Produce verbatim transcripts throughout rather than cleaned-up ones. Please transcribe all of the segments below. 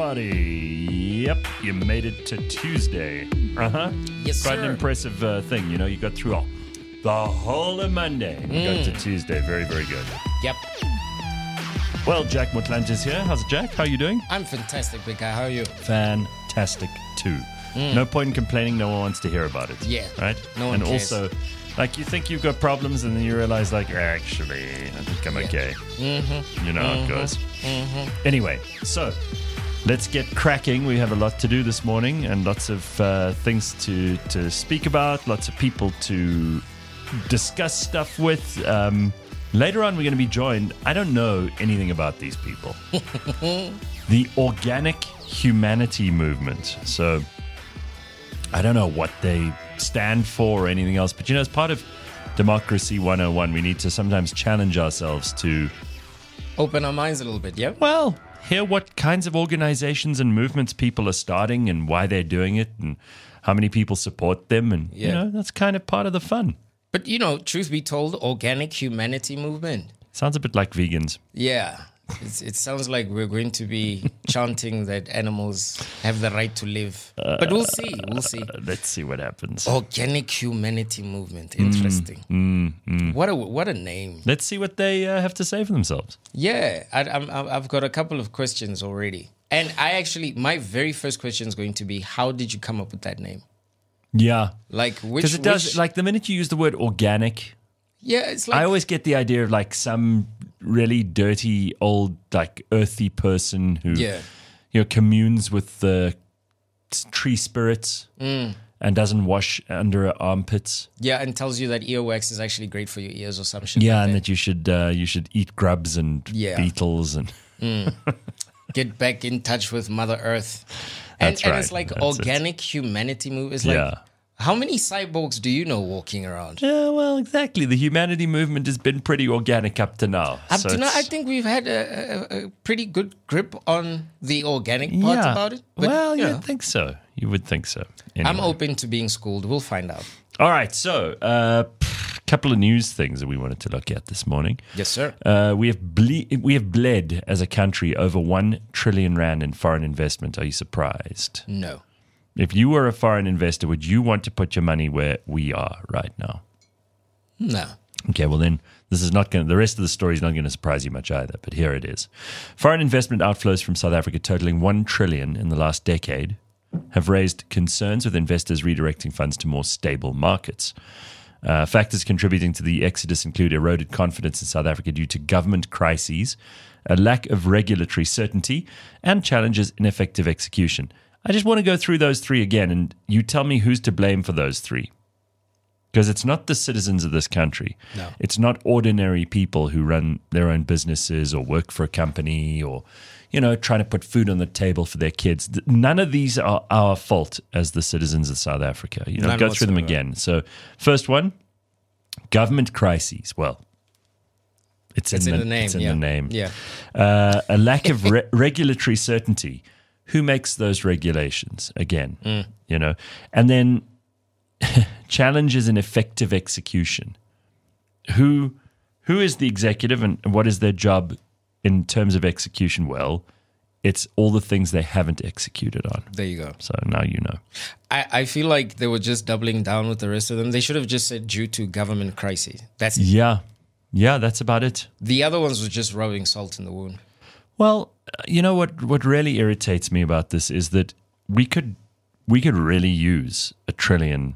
everybody. Yep, you made it to Tuesday. Uh-huh. Yes, Quite sir. an impressive uh, thing. You know, you got through all, the whole of Monday. You Mm. got to Tuesday. Very, very good. Yep. Well, Jack Mutlange is here. How's it, Jack? How you doing? I'm fantastic, big guy. How are you? Fantastic, too. No point in complaining. No one wants to hear about it. Yeah. Right? No one And cares. also, like, you think you've got problems and then you realize, like, actually, I think I'm Yeah. okay. Mm-hmm. You know how it goes. Mm-hmm. Anyway, so let's get cracking. We have a lot to do this morning and lots of uh, things to, to speak about, lots of people to discuss stuff with. Um, later on, we're going to be joined. I don't know anything about these people. The Organic Humanity Movement. So I don't know what they stand for or anything else, but you know, as part of Democracy one oh one, we need to sometimes challenge ourselves to, Open our minds a little bit, yeah? well, hear what kinds of organizations and movements people are starting and why they're doing it and how many people support them. And, you Yeah. know, that's kind of part of the fun. But, you know, truth be told, Organic Humanity Movement. Sounds a bit like vegans. Yeah. It's, it sounds like we're going to be chanting that animals have the right to live. But we'll see. We'll see. Uh, let's see what happens. Organic Humanity Movement. Interesting. Mm, mm. What a what a name. Let's see what they uh, have to say for themselves. Yeah, I, I'm, I'm- I've got a couple of questions already. And I actually, my very first question is going to be, how did you come up with that name? Yeah. Like, which... Because it does, which- like the minute you use the word organic, yeah, it's like... I always get the idea of like some really dirty, old, like earthy person who, Yeah. you know, communes with the s- tree spirits Mm. and doesn't wash under her armpits. Yeah, and tells you that earwax is actually great for your ears or some shit Yeah, like and that. that you should uh, you should eat grubs and Yeah. beetles and Get back in touch with Mother Earth. And, That's and right. it's like That's Organic Humanity Move. It's like, Yeah. how many cyborgs do you know walking around? yeah, well, exactly. The humanity movement has been pretty organic up to now. Up So to now, I it's- think we've had a, a, a pretty good grip on the organic part yeah. about it. But, well, you you'd know, think so. You would think so. I'm Anyway. open to being schooled. We'll find out. All right, so a uh, couple of news things that we wanted to look at this morning. Yes, sir. Uh, we have ble- we have bled as a country over one trillion rand in foreign investment. Are you surprised? No. If you were a foreign investor, would you want to put your money where we are right now? No. Okay, well then, this is not going to, the rest of the story is not going to surprise you much either, but here it is. Foreign investment outflows from South Africa totaling one trillion in the last decade have raised concerns with investors redirecting funds to more stable markets. Uh, factors contributing to the exodus include eroded confidence in South Africa due to government crises, a lack of regulatory certainty, and challenges in effective execution. I just want to go through those three again, and you tell me who's to blame for those three. Because it's not the citizens of this country. No. It's not ordinary people who run their own businesses or work for a company or, you know, trying to put food on the table for their kids. Th- None of these are our fault as the citizens of South Africa. You know, None go through them whatsoever. again. So, first one, government crises. Well, it's, It's in, in the, the name. It's in yeah. the name. Yeah. Uh, a lack of re- regulatory certainty. Who makes those regulations again? Mm. You know, and then challenges in effective execution. Who who is the executive and what is their job in terms of execution? Well, it's all the things they haven't executed on. There you go. So now you know. I, I feel like they were just doubling down with the rest of them. They should have just said due to government crises. That's it. Yeah, yeah, that's about it. The other ones were just rubbing salt in the wound. Well, uh, you know what? What really irritates me about this is that we could we could really use a trillion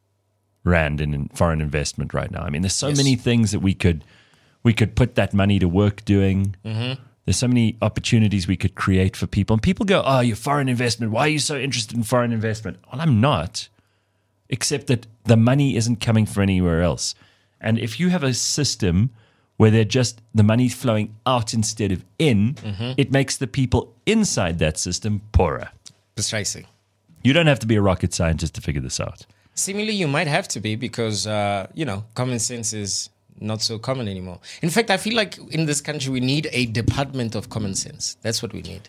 rand in, in foreign investment right now. I mean, there's so Yes. many things that we could we could put that money to work doing. Mm-hmm. There's so many opportunities we could create for people, and people go, "Oh, you're foreign investment. Why are you so interested in foreign investment?" Well, I'm not, except that the money isn't coming from anywhere else. And if you have a system where they're just the money's flowing out instead of in, it makes the people inside that system poorer. Precisely. You don't have to be a rocket scientist to figure this out. Seemingly, you might have to be because, uh, you know, common sense is not so common anymore. In fact, I feel like in this country, we need a department of common sense. That's what we need.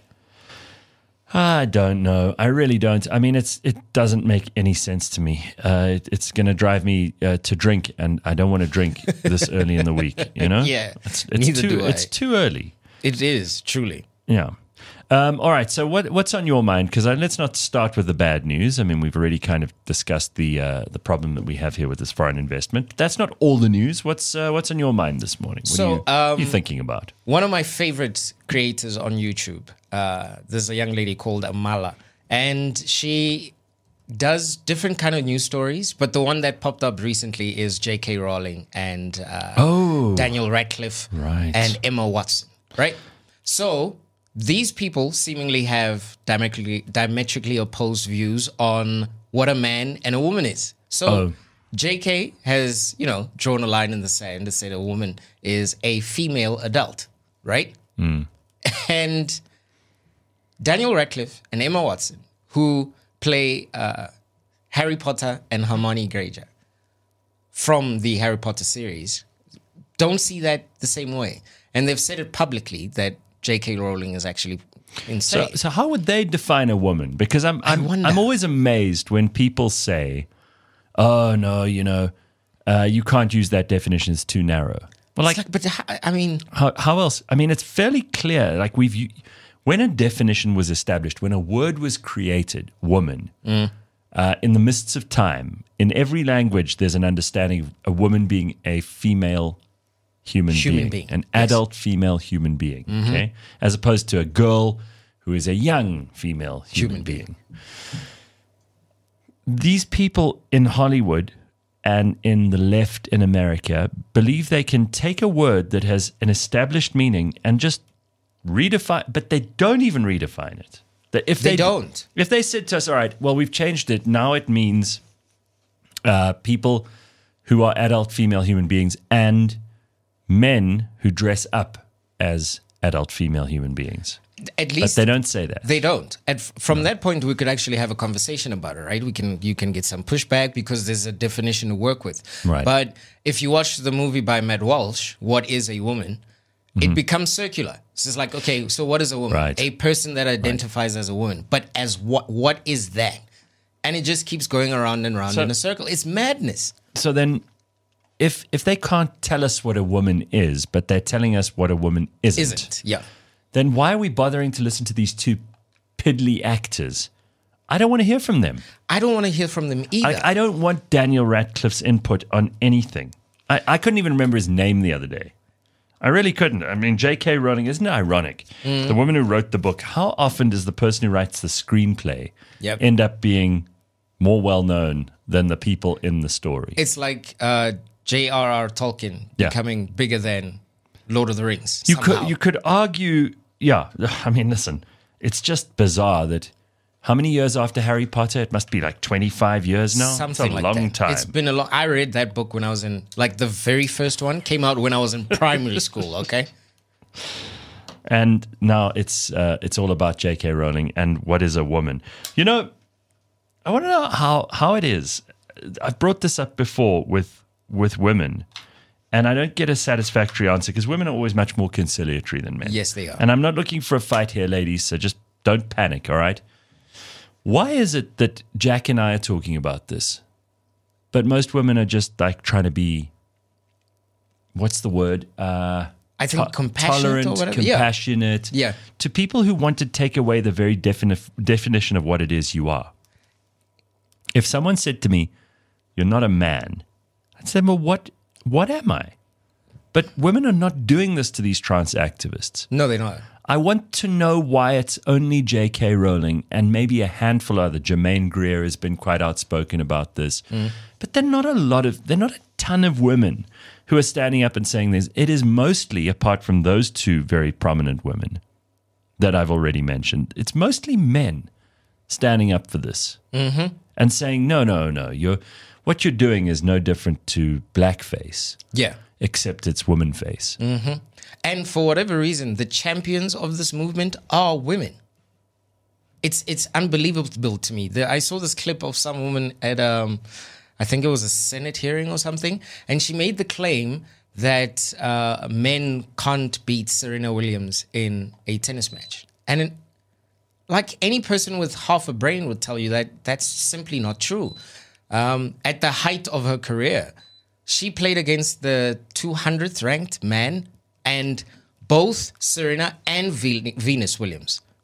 I don't know. I really don't. I mean, it's it doesn't make any sense to me. Uh, it, it's going to drive me uh, to drink, and I don't want to drink this early in the week. You know? Yeah, it's, it's neither too. do I. It's too early. It is, truly. Yeah. Um, all right. So what what's on your mind? Because let's not start with the bad news. I mean, we've already kind of discussed the uh, the problem that we have here with this foreign investment. But that's not all the news. What's uh, what's on your mind this morning? What So, are you, what are you um, thinking about? One of my favorite creators on YouTube, uh, there's a young lady called Amala, and she does different kind of news stories. But the one that popped up recently is J K. Rowling and uh, Oh. Daniel Radcliffe Right. and Emma Watson, right? So these people seemingly have diametrically, diametrically opposed views on what a man and a woman is. So Oh. J K has, you know, drawn a line in the sand to say a woman is a female adult, right? And Daniel Radcliffe and Emma Watson, who play uh, Harry Potter and Hermione Granger from the Harry Potter series, don't see that the same way. And they've said it publicly that J K. Rowling is actually So, insane. so how would they define a woman? Because I'm I'm, wonder. I'm always amazed when people say, "Oh no, you know, uh, you can't use that definition; it's too narrow." Well, like, It's like, but h- I mean, how, how else? I mean, it's fairly clear. Like we've u- when a definition was established, when a word was created, woman, uh, in the mists of time, in every language, there's an understanding of a woman being a female human, Human being, being, an yes. adult female human being, okay, as opposed to a girl who is a young female human, Human being. These people in Hollywood and in the left in America believe they can take a word that has an established meaning and just redefine, but they don't even redefine it. That if They they, don't. If they said to us, all right, well, we've changed it. Now it means uh, people who are adult female human beings and men who dress up as adult female human beings. at But least they don't say that. They don't. And f- from that point, we could actually have a conversation about it, right? We can, you can get some pushback because there's a definition to work with. Right. But if you watch the movie by Matt Walsh, What is a Woman? It becomes circular. So it's like, okay, so what is a woman? Right. A person that identifies as a woman, but as what? What is that? And it just keeps going around and around So- in a circle. It's madness. So then, if if they can't tell us what a woman is, but they're telling us what a woman isn't, Isn't? Yeah. then why are we bothering to listen to these two piddly actors? I don't want to hear from them. I don't want to hear from them either. I, I don't want Daniel Radcliffe's input on anything. I, I couldn't even remember his name the other day. I really couldn't. I mean, J K. Rowling, isn't it ironic? Mm. The woman who wrote the book, how often does the person who writes the screenplay Yep. end up being more well-known than the people in the story? It's like uh, J R R. Tolkien Yeah. becoming bigger than Lord of the Rings. You somehow. could you could argue, yeah. I mean, listen, it's just bizarre that how many years after Harry Potter? It must be like twenty-five years now. Something it's a like long that. time. It's been a long. I read that book when I was in, like, the very first one came out when I was in primary school. Okay, And now it's uh, it's all about J K. Rowling and what is a woman. You know, I want to know how how it is. I've brought this up before with with women, and I don't get a satisfactory answer because women are always much more conciliatory than men. Yes, they are. And I'm not looking for a fight here, ladies. So just don't panic. All right. Why is it that Jack and I are talking about this, but most women are just like trying to be, what's the word? Uh, I think to- compassionate tolerant, or whatever. Yeah. compassionate. Yeah. To people who want to take away the very defini- definition of what it is you are. If someone said to me, "You're not a man," I'd say, "Well, what? What am I?" But women are not doing this to these trans activists. No, they're not. I want to know why it's only J K. Rowling and maybe a handful of other. Jermaine Greer has been quite outspoken about this. But there are not a lot of, there are not a ton of women who are standing up and saying this. It is mostly, apart from those two very prominent women that I've already mentioned, it's mostly men standing up for this and saying, no, no, no, you're, what you're doing is no different to blackface, Yeah. except it's woman face. And for whatever reason, the champions of this movement are women. It's it's unbelievable to me. The, I saw this clip of some woman at, um, I think it was a Senate hearing or something, and she made the claim that uh, men can't beat Serena Williams in a tennis match. And it, like any person with half a brain would tell you that that's simply not true. Um, at the height of her career, she played against the two hundredth ranked man, and both Serena and Ve- Venus Williams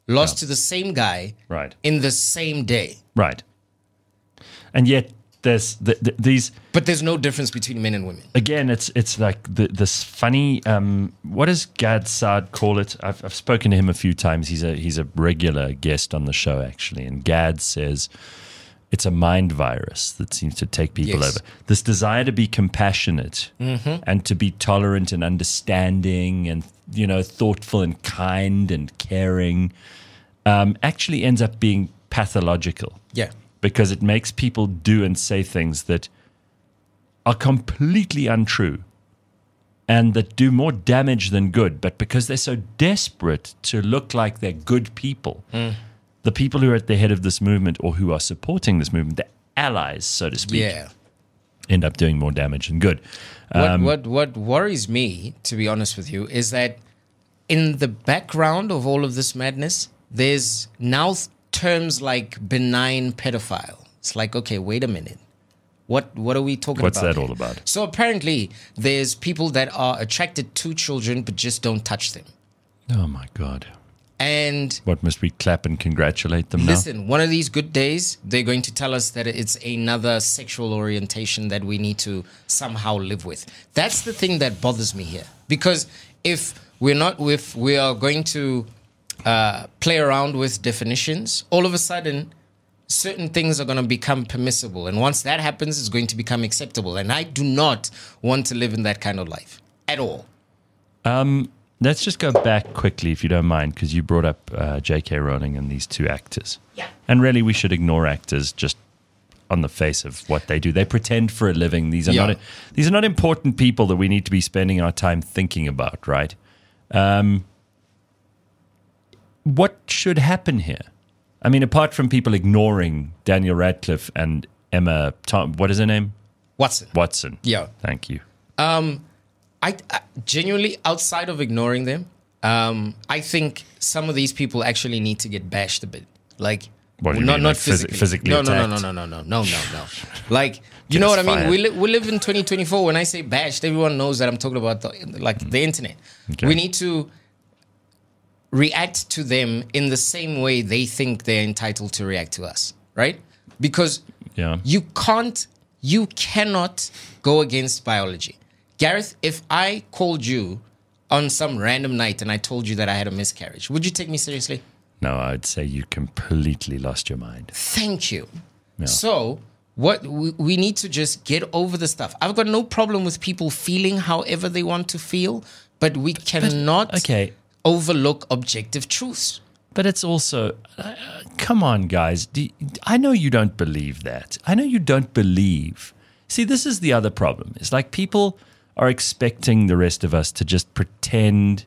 lost Yeah. to the same guy Right. in the same day. Right. And yet there's th- th- these But there's no difference between men and women. again. It's it's like the, this funny. Um, what does Gad Saad call it? I've I've spoken to him a few times. He's a he's a regular guest on the show actually, and Gad says it's a mind virus that seems to take people Yes. over. This desire to be compassionate and to be tolerant and understanding and you know thoughtful and kind and caring um, actually ends up being pathological. Yeah. Because it makes people do and say things that are completely untrue and that do more damage than good. But because they're so desperate to look like they're good people, Mm. the people who are at the head of this movement or who are supporting this movement, the allies, so to speak, Yeah. end up doing more damage than good. What, what what worries me, to be honest with you, is that in the background of all of this madness, there's now th- terms like benign pedophile. It's like, okay, wait a minute. What what are we talking What's about? that here? all about? So apparently there's people that are attracted to children but just don't touch them. Oh, my God. And What, must we clap and congratulate them now? listen, one of these good days, they're going to tell us that it's another sexual orientation that we need to somehow live with. That's the thing that bothers me here. Because if we're not, if we are going to uh, play around with definitions, all of a sudden, certain things are going to become permissible. And once that happens, it's going to become acceptable. And I do not want to live in that kind of life at all. Let's just go back quickly, if you don't mind, because you brought up uh, J K. Rowling and these two actors. Yeah. And really, we should ignore actors just on the face of what they do. They pretend for a living. These are Yeah. not these are not important people that we need to be spending our time thinking about, right? Um, what should happen here? I mean, apart from people ignoring Daniel Radcliffe and Emma, Tom, what is her name? Watson. Watson. Yeah. Thank you. I, I genuinely, outside of ignoring them, um, I think some of these people actually need to get bashed a bit. Like, What do you not mean, not like phys- physically. physically no, no, no, attacked? no, no, no, no, no, no, no. Like, you Get know us what I mean? fired. We li- we live in twenty twenty-four. When I say bashed, everyone knows that I'm talking about the, like the internet. Okay. We need to react to them in the same way they think they're entitled to react to us, right? Because Yeah. you can't, you cannot go against biology. Gareth, if I called you on some random night and I told you that I had a miscarriage, would you take me seriously? No, I'd say you completely lost your mind. Thank you. So, what we, we need to just get over the stuff. I've got no problem with people feeling however they want to feel, but we cannot Okay. overlook objective truths. But it's also, uh, come on, guys. Do you- I know you don't believe that. I know you don't believe. See, this is the other problem. It's like people are expecting the rest of us to just pretend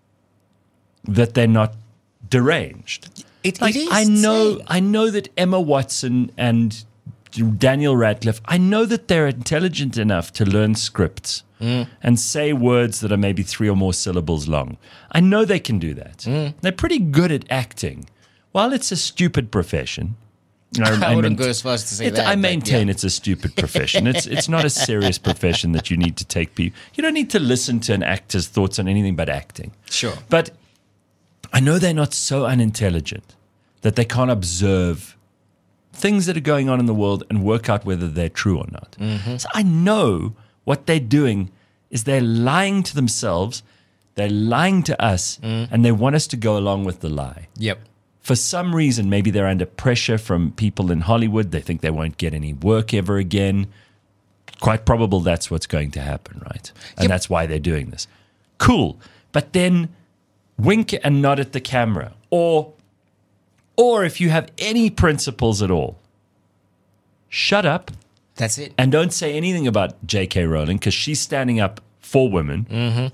that they're not deranged. It, Like, it is I know, insane. I know that Emma Watson and Daniel Radcliffe, I know that they're intelligent enough to learn scripts and say words that are maybe three or more syllables long. I know they can do that. They're pretty good at acting. While it's a stupid profession, I, I wouldn't meant- go as far as to say it- that. I but maintain yeah. it's a stupid profession. It's it's not a serious profession that you need to take people. You don't need to listen to an actor's thoughts on anything but acting. Sure. But I know they're not so unintelligent that they can't observe things that are going on in the world and work out whether they're true or not. Mm-hmm. So I know what they're doing is they're lying to themselves, they're lying to us, Mm. and they want us to go along with the lie. Yep. For some reason, maybe they're under pressure from people in Hollywood. They think they won't get any work ever again. Quite probable that's what's going to happen, right? And Yep. that's why they're doing this. Cool. But then wink and nod at the camera. Or, or if you have any principles at all, shut up That's it. and don't say anything about J K. Rowling because she's standing up for women. Mm-hmm.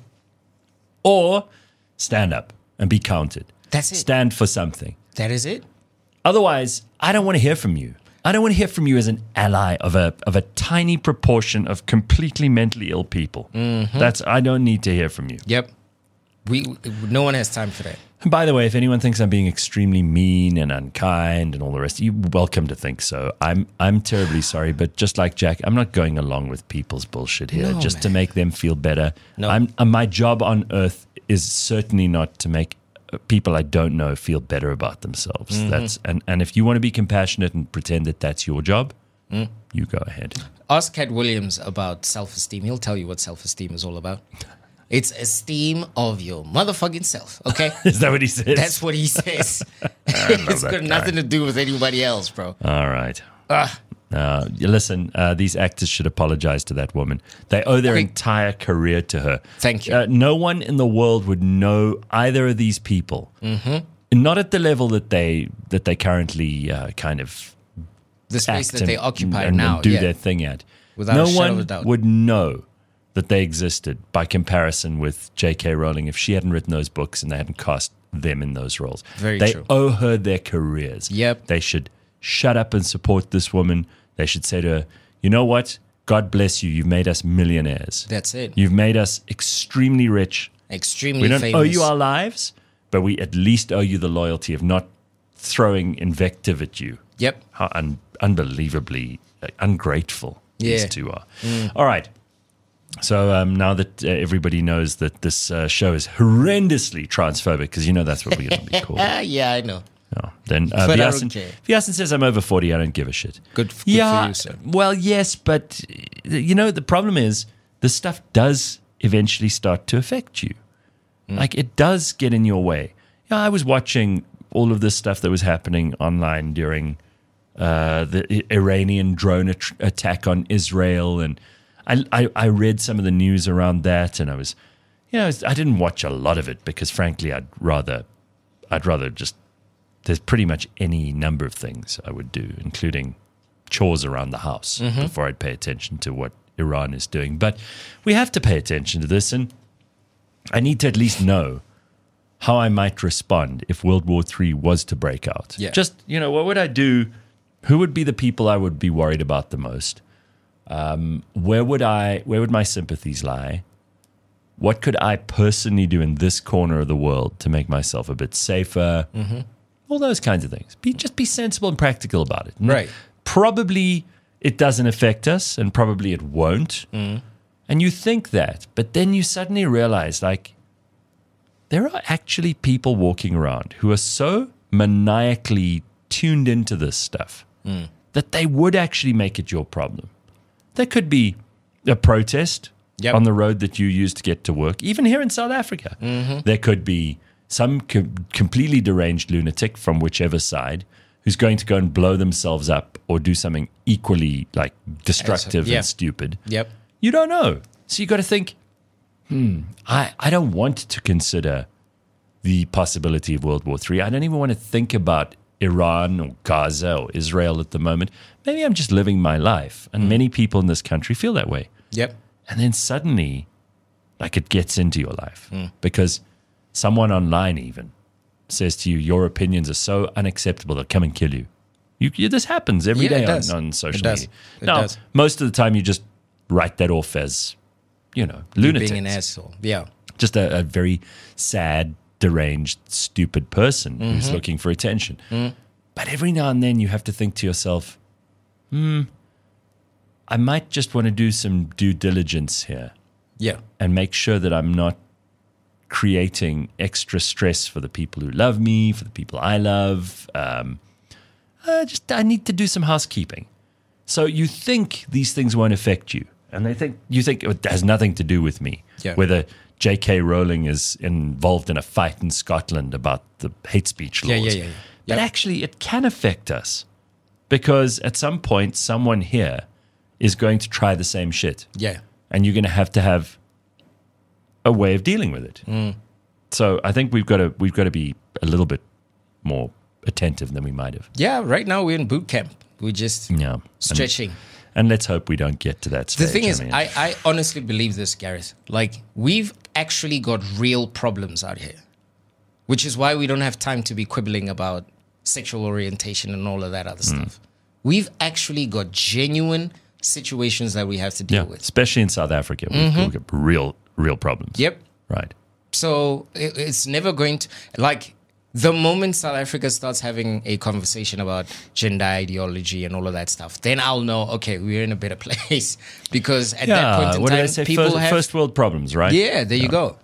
Or stand up and be counted. That's it. Stand for something. That is it. Otherwise, I don't want to hear from you. I don't want to hear from you as an ally of a of a tiny proportion of completely mentally ill people. Mm-hmm. That's I don't need to hear from you. Yep. We, no one has time for that. And by the way, if anyone thinks I'm being extremely mean and unkind and all the rest, you're welcome to think so. I'm I'm terribly sorry, but just like Jack, I'm not going along with people's bullshit here No, just to man. make them feel better. No. I'm uh, my job on earth is certainly not to make people I don't know feel better about themselves. Mm-hmm. That's and, and if you want to be compassionate and pretend that that's your job, Mm. you go ahead. Ask Cat Williams about self-esteem. He'll tell you what self-esteem is all about. It's esteem of your motherfucking self, okay? Is that what he says? That's what he says. It's got that nothing to do with anybody else, bro. All right. Ugh. Uh, you listen, uh, these actors should apologize to that woman. They owe their Okay. entire career to her. Thank you. Uh, no one in the world would know either of these people. Mm-hmm. Not at the level that they that they currently uh, kind of The space act that they and- occupy and, now. and do yeah. their thing at. Without no a shadow one of a doubt. would know that they existed by comparison with J K. Rowling if she hadn't written those books and they hadn't cast them in those roles. Very they true. owe her their careers. Yep. They should shut up and support this woman. They should say to her, you know what? God bless you. You've made us millionaires. That's it. You've made us extremely rich. Extremely We don't famous. owe you our lives, but we at least owe you the loyalty of not throwing invective at you. Yep. How un- unbelievably uh, ungrateful Yeah. these two are. All right. So um, now that uh, everybody knows that this uh, show is horrendously transphobic, because you know that's what we're going to be called. Ah, yeah, I know. No. Then uh, But I Vyasan, don't care. Vyasan says I'm over forty. I don't give a shit. Good, good yeah, for you, sir. well, yes, but uh, you know the problem is this stuff does eventually start to affect you. Mm. Like it does get in your way. Yeah, I was watching all of this stuff that was happening online during uh, the I- Iranian drone at- attack on Israel, and I, I I read some of the news around that, and I was, you know, I, was, I didn't watch a lot of it because frankly, I'd rather, I'd rather just. There's pretty much any number of things I would do, including chores around the house, Mm-hmm. before I'd pay attention to what Iran is doing. But we have to pay attention to this, and I need to at least know how I might respond if World War Three was to break out. Yeah. Just, you know, what would I do? Who would be the people I would be worried about the most? Um, where would I? Where would my sympathies lie? What could I personally do in this corner of the world to make myself a bit safer? Mm-hmm. All those kinds of things. Be just be sensible and practical about it. Right. Probably it doesn't affect us, and probably it won't. Mm. And you think that, but then you suddenly realize, like, there are actually people walking around who are so maniacally tuned into this stuff Mm. that they would actually make it your problem. There could be a protest Yep. on the road that you use to get to work, even here in South Africa. Mm-hmm. There could be some com- completely deranged lunatic from whichever side who's going to go and blow themselves up or do something equally like destructive yeah. and stupid. Yep. You don't know. So you got to think, hmm, I, I don't want to consider the possibility of World War Three. I don't even want to think about Iran or Gaza or Israel at the moment. Maybe I'm just living my life. And many people in this country feel that way. Yep. And then suddenly, like it gets into your life because someone online even says to you, your opinions are so unacceptable, they'll come and kill you. You, you this happens every Yeah, day it does. on, on social It does. media. It now, does. most of the time you just write that off as, you know, lunatics. Being an asshole. Yeah. Just a, a very sad, deranged, stupid person Mm-hmm. who's looking for attention. But every now and then you have to think to yourself, hmm, I might just want to do some due diligence here Yeah. and make sure that I'm not creating extra stress for the people who love me, for the people I love. Um, I just I need to do some housekeeping. So you think these things won't affect you, and they think you think it has nothing to do with me. Yeah. Whether J K. Rowling is involved in a fight in Scotland about the hate speech laws, Yeah, yeah, yeah, yeah. but Yep. actually it can affect us because at some point someone here is going to try the same shit Yeah. and you're going to have to have a way of dealing with it. Mm. So I think we've got to we've got to be a little bit more attentive than we might have. Yeah. Right now we're in boot camp. We're just Yeah, and, stretching. and let's hope we don't get to that stage. The thing is, mean, I, I honestly believe this, Gareth. Like, we've actually got real problems out here, which is why we don't have time to be quibbling about sexual orientation and all of that other Hmm. stuff. We've actually got genuine situations that we have to deal yeah, with. especially in South Africa, we've, we've got real real problems. Yep. Right. So it, it's never going to, like, the moment South Africa starts having a conversation about gender ideology and all of that stuff, then I'll know, okay, we're in a better place. Because at that point in what time, did I say? people First, have... first world problems, right? Yeah, there you go.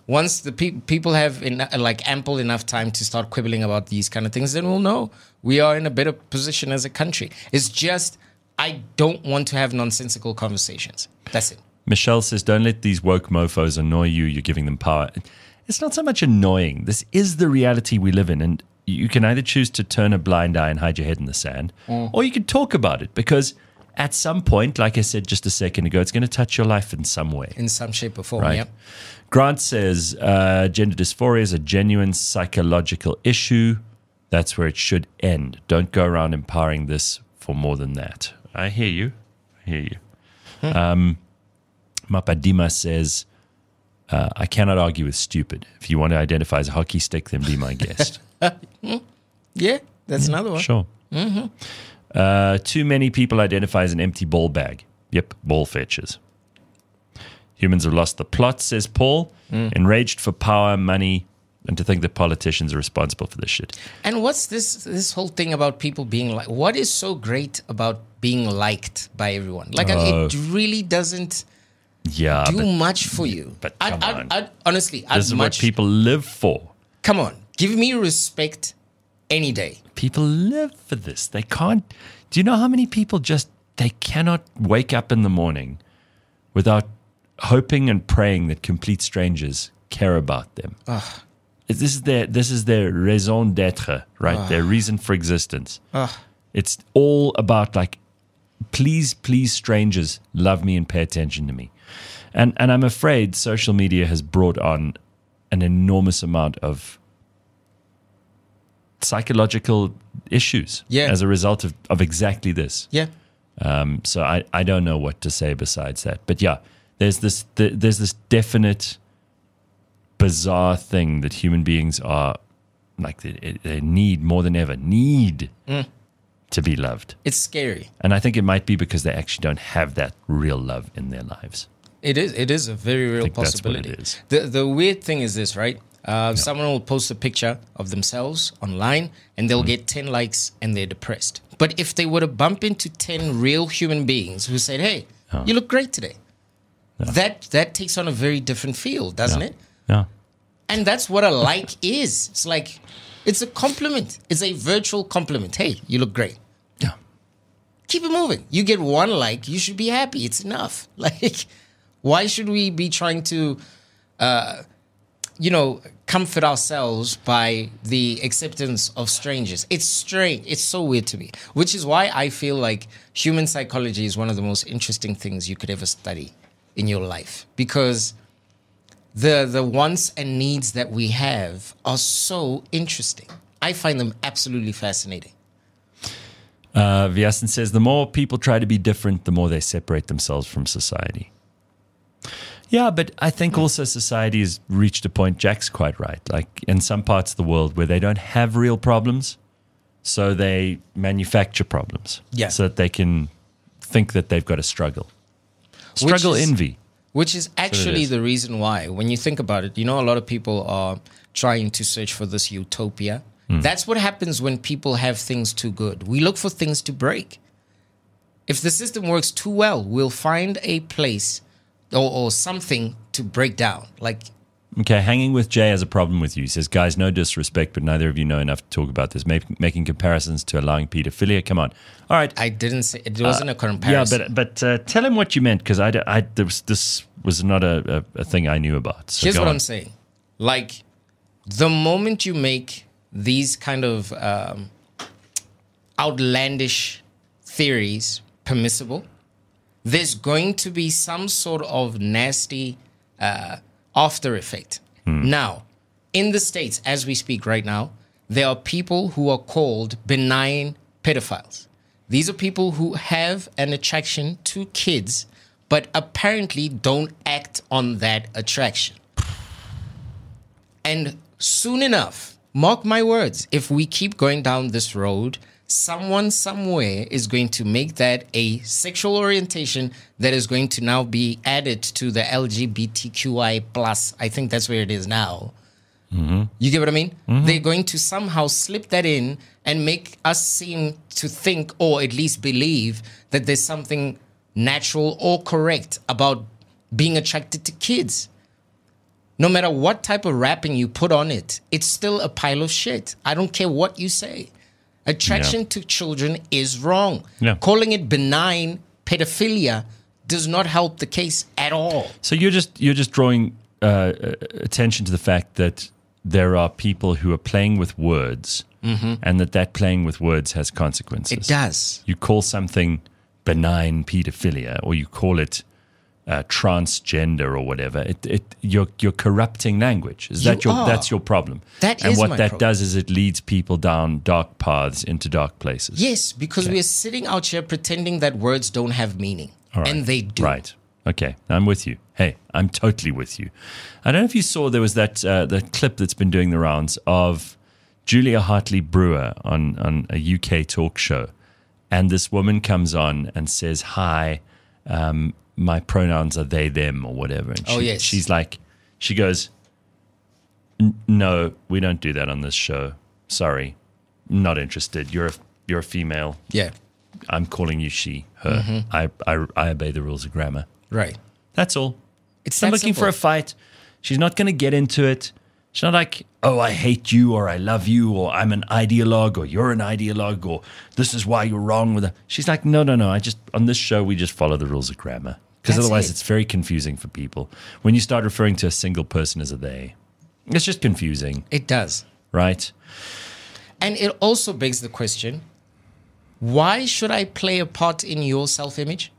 once the pe- people have en- like ample enough time to start quibbling about these kind of things, then we'll know we are in a better position as a country. It's just, I don't want to have nonsensical conversations. That's it. Michelle says, don't let these woke mofos annoy you. You're giving them power. It's not so much annoying. This is the reality we live in. And you can either choose to turn a blind eye and hide your head in the sand, mm. or you can talk about it, because at some point, like I said just a second ago, it's going to touch your life in some way. In some shape or form, right? Yep. Grant says, uh, gender dysphoria is a genuine psychological issue. That's where it should end. Don't go around empowering this for more than that. I hear you. I hear you. Hmm. Um, Mapadima says, uh, I cannot argue with stupid. If you want to identify as a hockey stick, then be my guest. Yeah, that's mm, another one. Sure. Mm-hmm. Uh, too many people identify as an empty ball bag. Yep, ball fetchers. Humans have lost the plot, says Paul. Mm. Enraged for power, money, and to think that politicians are responsible for this shit. And what's this this whole thing about people being like? What is so great about being liked by everyone? Like, Oh. it really doesn't Yeah, do but, much for you. but I'd, come I'd, on. I'd, honestly, I'd this is much. what people live for. Come on, give me respect any day. People live for this. They can't. Do you know how many people just, they cannot wake up in the morning without hoping and praying that complete strangers care about them? Ugh. This is their this is their raison d'être, right? Ugh. Their reason for existence. Ugh. It's all about like, please, please, strangers, love me and pay attention to me. And and I'm afraid social media has brought on an enormous amount of psychological issues Yeah. as a result of, of exactly this. Yeah. Um, so I, I don't know what to say besides that. But yeah, there's this th- there's this definite bizarre thing that human beings are like they, they need more than ever need Mm. to be loved. It's scary. And I think it might be because they actually don't have that real love in their lives. It is. It is a very real think that's what it possibility. is. The the weird thing is this, right? Uh, Someone will post a picture of themselves online, and they'll Mm-hmm. get ten likes, and they're depressed. But if they were to bump into ten real human beings who said, "Hey, Oh. you look great today," that that takes on a very different feel, doesn't Yeah. it? Yeah. And that's what a like is. It's like it's a compliment. It's a virtual compliment. Hey, you look great. Yeah. Keep it moving. You get one like, you should be happy. It's enough. Like, why should we be trying to, uh, you know, comfort ourselves by the acceptance of strangers? It's strange. It's so weird to me, which is why I feel like human psychology is one of the most interesting things you could ever study in your life, because the the wants and needs that we have are so interesting. I find them absolutely fascinating. Uh, Vyasan says, the more people try to be different, the more they separate themselves from society. Yeah, but I think also society has reached a point, Jack's quite right, like in some parts of the world where they don't have real problems, so they manufacture problems. Yeah. So that they can think that they've got a struggle. Struggle Which is- envy. Which is actually is. the reason why, when you think about it, you know, a lot of people are trying to search for this utopia. Hmm. That's what happens when people have things too good. We look for things to break. If the system works too well, we'll find a place or, or something to break down. Like, Okay, hanging with Jay has a problem with you. He says, guys, no disrespect, but neither of you know enough to talk about this. Make, making comparisons to allowing pedophilia. Come on. All right. I didn't say it wasn't a comparison. Yeah, but but uh, tell him what you meant, because I, I there was, this was not a, a, a thing I knew about. So Here's go what on. I'm saying. Like, the moment you make these kind of um, outlandish theories permissible, there's going to be some sort of nasty uh, after effect. Hmm. Now, in the States, as we speak right now, there are people who are called benign pedophiles. These are people who have an attraction to kids, but apparently don't act on that attraction. And soon enough, mark my words, if we keep going down this road, someone somewhere is going to make that a sexual orientation that is going to now be added to the L G B T Q I plus. I think that's where it is now. Mm-hmm. You get what I mean? Mm-hmm. They're going to somehow slip that in and make us seem to think, or at least believe, that there's something natural or correct about being attracted to kids. No matter what type of wrapping you put on it, it's still a pile of shit. I don't care what you say. Attraction Yeah. to children is wrong. Yeah. Calling it benign pedophilia does not help the case at all. So you're just you're just drawing uh, attention to the fact that there are people who are playing with words, and that that playing with words has consequences. It does. You call something benign pedophilia, or you call it uh, transgender or whatever. It, it you're you're corrupting language. Is You that your are. that's your problem? That and is what my that problem. does is it leads people down dark paths into dark places. Yes, because we are sitting out here pretending that words don't have meaning. All right. And they do. Right. Okay. I'm with you. Hey, I'm totally with you. I don't know if you saw there was that uh, that clip that's been doing the rounds of Julia Hartley Brewer on, on a U K talk show. And this woman comes on and says, hi, um, my pronouns are they, them, or whatever. And she, Oh, yes. she's like, she goes, "N- no, we don't do that on this show. Sorry. Not interested. You're a, you're a female. Yeah, I'm calling you she, her. Mm-hmm. I, I, I obey the rules of grammar. right. That's all. It's She's not that looking simple. for a fight. She's not going to get into it. She's not like, oh, I hate you, or I love you, or I'm an ideologue, or you're an ideologue, or this is why you're wrong with it. She's like, no, no, no. I just, on this show, we just follow the rules of grammar. Because That's otherwise it. it's very confusing for people. When you start referring to a single person as a they, it's just confusing, It does. right? And it also begs the question, why should I play a part in your self-image?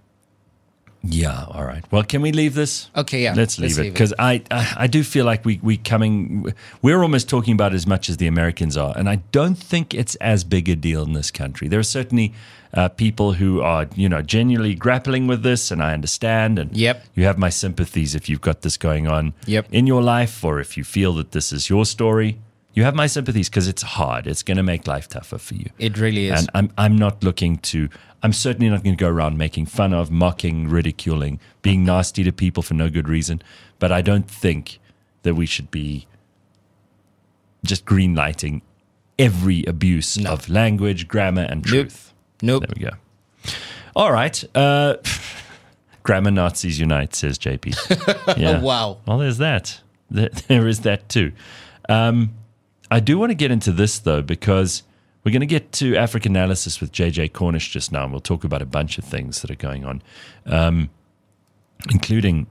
Yeah, all right. Well, can we leave this? Okay, yeah. Let's leave let's it leave it. because I, I I do feel like we we coming we're almost talking about it as much as the Americans are, and I don't think it's as big a deal in this country. There are certainly uh, people who are you know genuinely grappling with this, and I understand. And Yep. you have my sympathies if you've got this going on Yep. in your life, or if you feel that this is your story. You have my sympathies because it's hard. It's going to make life tougher for you. It really is. And I'm I'm not looking to. I'm certainly not going to go around making fun of, mocking, ridiculing, being nasty to people for no good reason. But I don't think that we should be just green lighting every abuse No. of language, grammar, and Nope. truth. Nope. There we go. All right. Uh, grammar Nazis unite, says J P. Yeah. Wow. Well, there's that. There, there is that too. Um, I do want to get into this, though, because we're going to get to African analysis with J J Cornish just now, and we'll talk about a bunch of things that are going on, um, including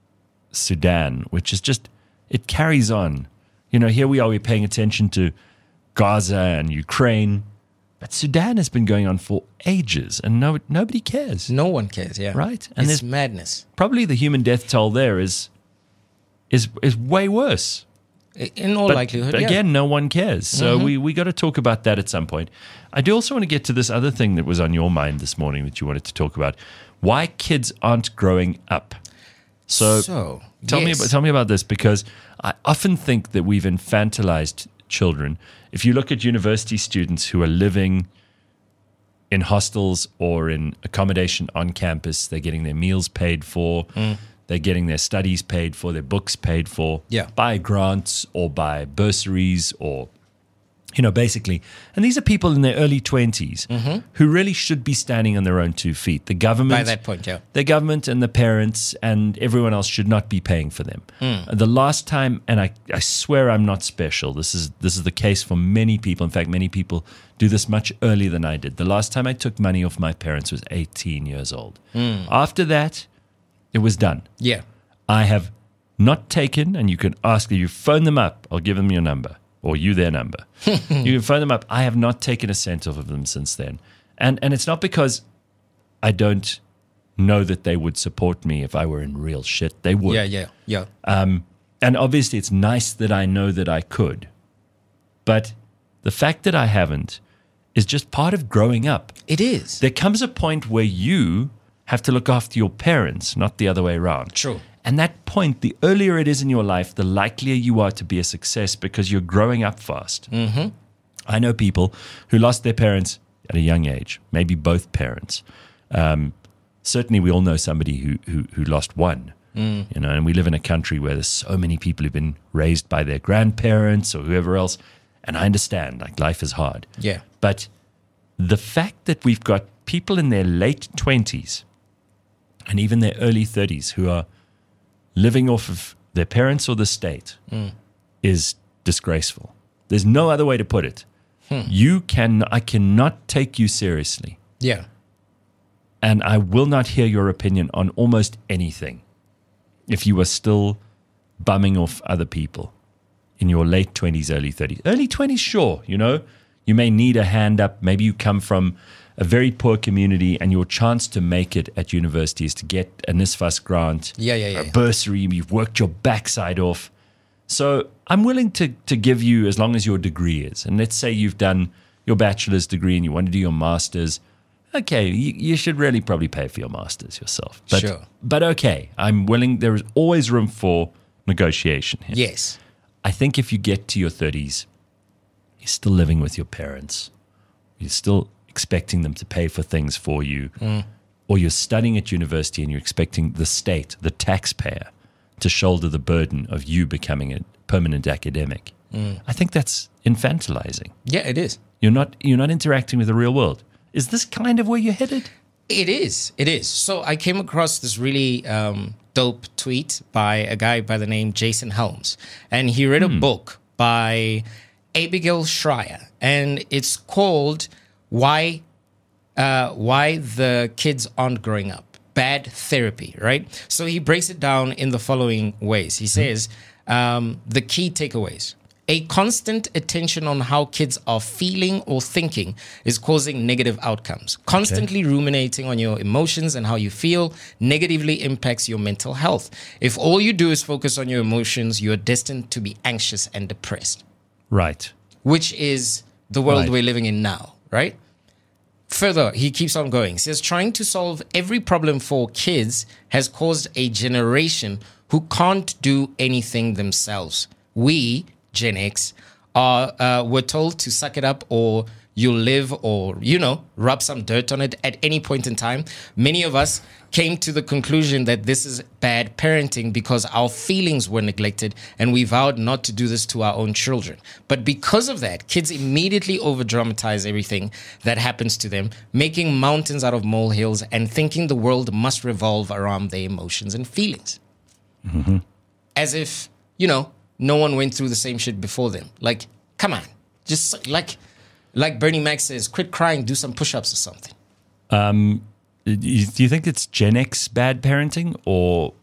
Sudan, which is just, it carries on. You know, here we are, we're paying attention to Gaza and Ukraine, but Sudan has been going on for ages, and no, nobody cares, No one cares, yeah. right? And And there's it's madness. probably the human death toll there is is is way worse. I- In all But, likelihood, but yeah. again, no one cares. So we, we got to talk about that at some point. I do also want to get to this other thing that was on your mind this morning that you wanted to talk about. Why kids aren't growing up. So, So, tell me yes. about, tell me about this, because I often think that we've infantilized children. If you look at university students who are living in hostels or in accommodation on campus, they're getting their meals paid for. Mm. They're getting their studies paid for, their books paid for Yeah. by grants or by bursaries or, you know, basically. And these are people in their early twenties who really should be standing on their own two feet. The government, By that point, yeah. the government and the parents and everyone else should not be paying for them. Hmm. The last time, and I, I swear I'm not special. This is this is the case for many people. In fact, many people do this much earlier than I did. The last time I took money off my parents was eighteen years old. Hmm. After that, it was done. Yeah. I have not taken, and you can ask, you phone them up, I'll give them your number, or you their number. You can phone them up. I have not taken a cent off of them since then. And and it's not because I don't know that they would support me if I were in real shit. They would. Yeah, yeah, yeah. And obviously it's nice that I know that I could. But the fact that I haven't is just part of growing up. It is. There comes a point where you have to look after your parents, not the other way around. True. And that point, the earlier it is in your life, the likelier you are to be a success because you're growing up fast. Mm-hmm. I know people who lost their parents at a young age, maybe both parents. Um, certainly, we all know somebody who who, who lost one. Mm. You know, and we live in a country where there's so many people who've been raised by their grandparents or whoever else. And I understand, like, life is hard. Yeah. But the fact that we've got people in their late twenties and even their early thirties who are living off of their parents or the state mm. is disgraceful. There's no other way to put it. Hmm. You can, I cannot take you seriously. Yeah. And I will not hear your opinion on almost anything if you are still bumming off other people in your late twenties, early thirties. Early twenties, sure, you know, you may need a hand up. Maybe you come from a very poor community and your chance to make it at university is to get a NSFAS grant, yeah, yeah, yeah, a bursary, you've worked your backside off. So I'm willing to, to give you as long as your degree is. And let's say you've done your bachelor's degree and you want to do your master's. Okay, you, you should really probably pay for your master's yourself. But, sure. But okay, I'm willing. There is always room for negotiation here. Yes. I think if you get to your thirties, you're still living with your parents. You're still expecting them to pay for things for you. Mm. Or you're studying at university and you're expecting the state, the taxpayer, to shoulder the burden of you becoming a permanent academic. Mm. I think that's infantilizing. Yeah, it is. You're not you're not interacting with the real world. Is this kind of where you're headed? It is. It is. So I came across this really um, dope tweet by a guy by the name Jason Helms. And he read hmm. a book by Abigail Schreier. And it's called Why uh, Why the Kids Aren't Growing Up. Bad Therapy, right? So he breaks it down in the following ways. He says, um, the key takeaways. A constant attention on how kids are feeling or thinking is causing negative outcomes. Constantly okay. ruminating on your emotions and how you feel negatively impacts your mental health. If all you do is focus on your emotions, you're destined to be anxious and depressed. Right. Which is the world right. we're living in now, right? Further, he keeps on going. He says, trying to solve every problem for kids has caused a generation who can't do anything themselves. We, Gen X, are uh, were told to suck it up or you'll live or, you know, rub some dirt on it at any point in time. Many of us came to the conclusion that this is bad parenting because our feelings were neglected and we vowed not to do this to our own children. But because of that, kids immediately over-dramatize everything that happens to them, making mountains out of molehills and thinking the world must revolve around their emotions and feelings. Mm-hmm. As if, you know, no one went through the same shit before them. Like, come on. Just like like Bernie Mac says, quit crying, do some push-ups or something. Um, do you think it's Gen X bad parenting or...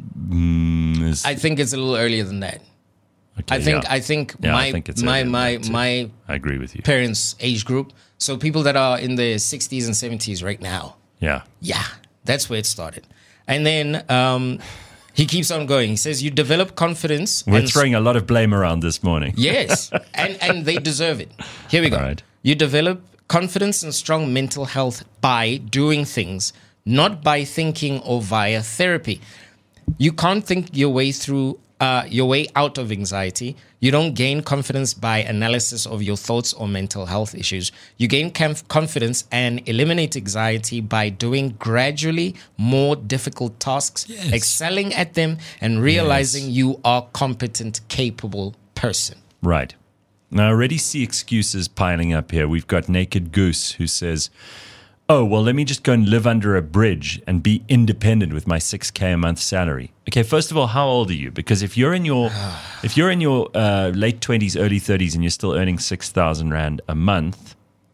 Mm, is... I think it's a little earlier than that. Okay, I think yeah. I think yeah, my I think it's my my, my I agree with you. Parents' age group. So people that are in their sixties and seventies right now. Yeah. Yeah, that's where it started. And then um, he keeps on going. He says you develop confidence. We're and throwing a lot of blame around this morning. Yes, and and they deserve it. Here we go. Right. You develop confidence and strong mental health by doing things, not by thinking or via therapy. You can't think your way through uh, your way out of anxiety. You don't gain confidence by analysis of your thoughts or mental health issues. You gain conf- confidence and eliminate anxiety by doing gradually more difficult tasks, yes. excelling at them, and realizing yes. you are competent, capable person. Right. Now, I already see excuses piling up here. We've got Naked Goose who says, oh, well, let me just go and live under a bridge and be independent with my six K a month salary. Okay, first of all, how old are you? Because if you're in your if you're in your uh, late twenties, early thirties, and you're still earning six thousand rand a month,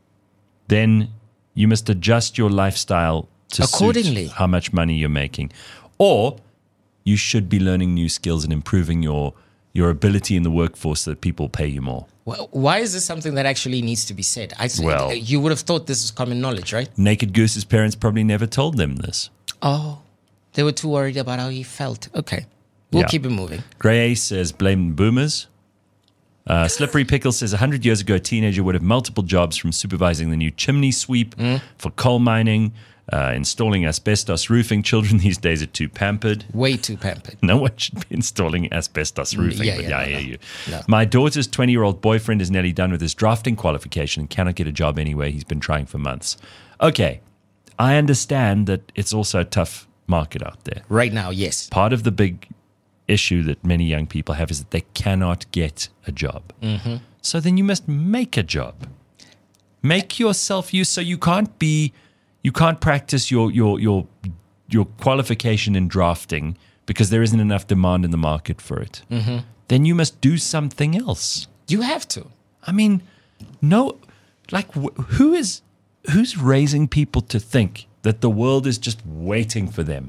then you must adjust your lifestyle to accordingly suit how much money you're making. Or you should be learning new skills and improving your your ability in the workforce so that people pay you more. Well, why is this something that actually needs to be said? I said, well, you would have thought this is common knowledge, right? Naked Goose's parents probably never told them this. Oh, they were too worried about how he felt. Okay, we'll yeah. keep it moving. Grey Ace says, blame boomers. Uh, Slippery Pickle says, one hundred years ago, a teenager would have multiple jobs from supervising the new chimney sweep mm. for coal mining, uh, installing asbestos roofing. Children these days are too pampered. Way too pampered. No one should be installing asbestos roofing, yeah, but yeah, yeah, no, I hear no. you. No. My daughter's twenty-year-old boyfriend is nearly done with his drafting qualification and cannot get a job anywhere. He's been trying for months. Okay, I understand that it's also a tough market out there. Right now, yes. Part of the big issue that many young people have is that they cannot get a job. Mm-hmm. So then you must make a job. Make yourself use so you can't be... You can't practice your your your your qualification in drafting because there isn't enough demand in the market for it, mm-hmm. then you must do something else. You have to. I mean, no, like wh- who is who's raising people to think that the world is just waiting for them?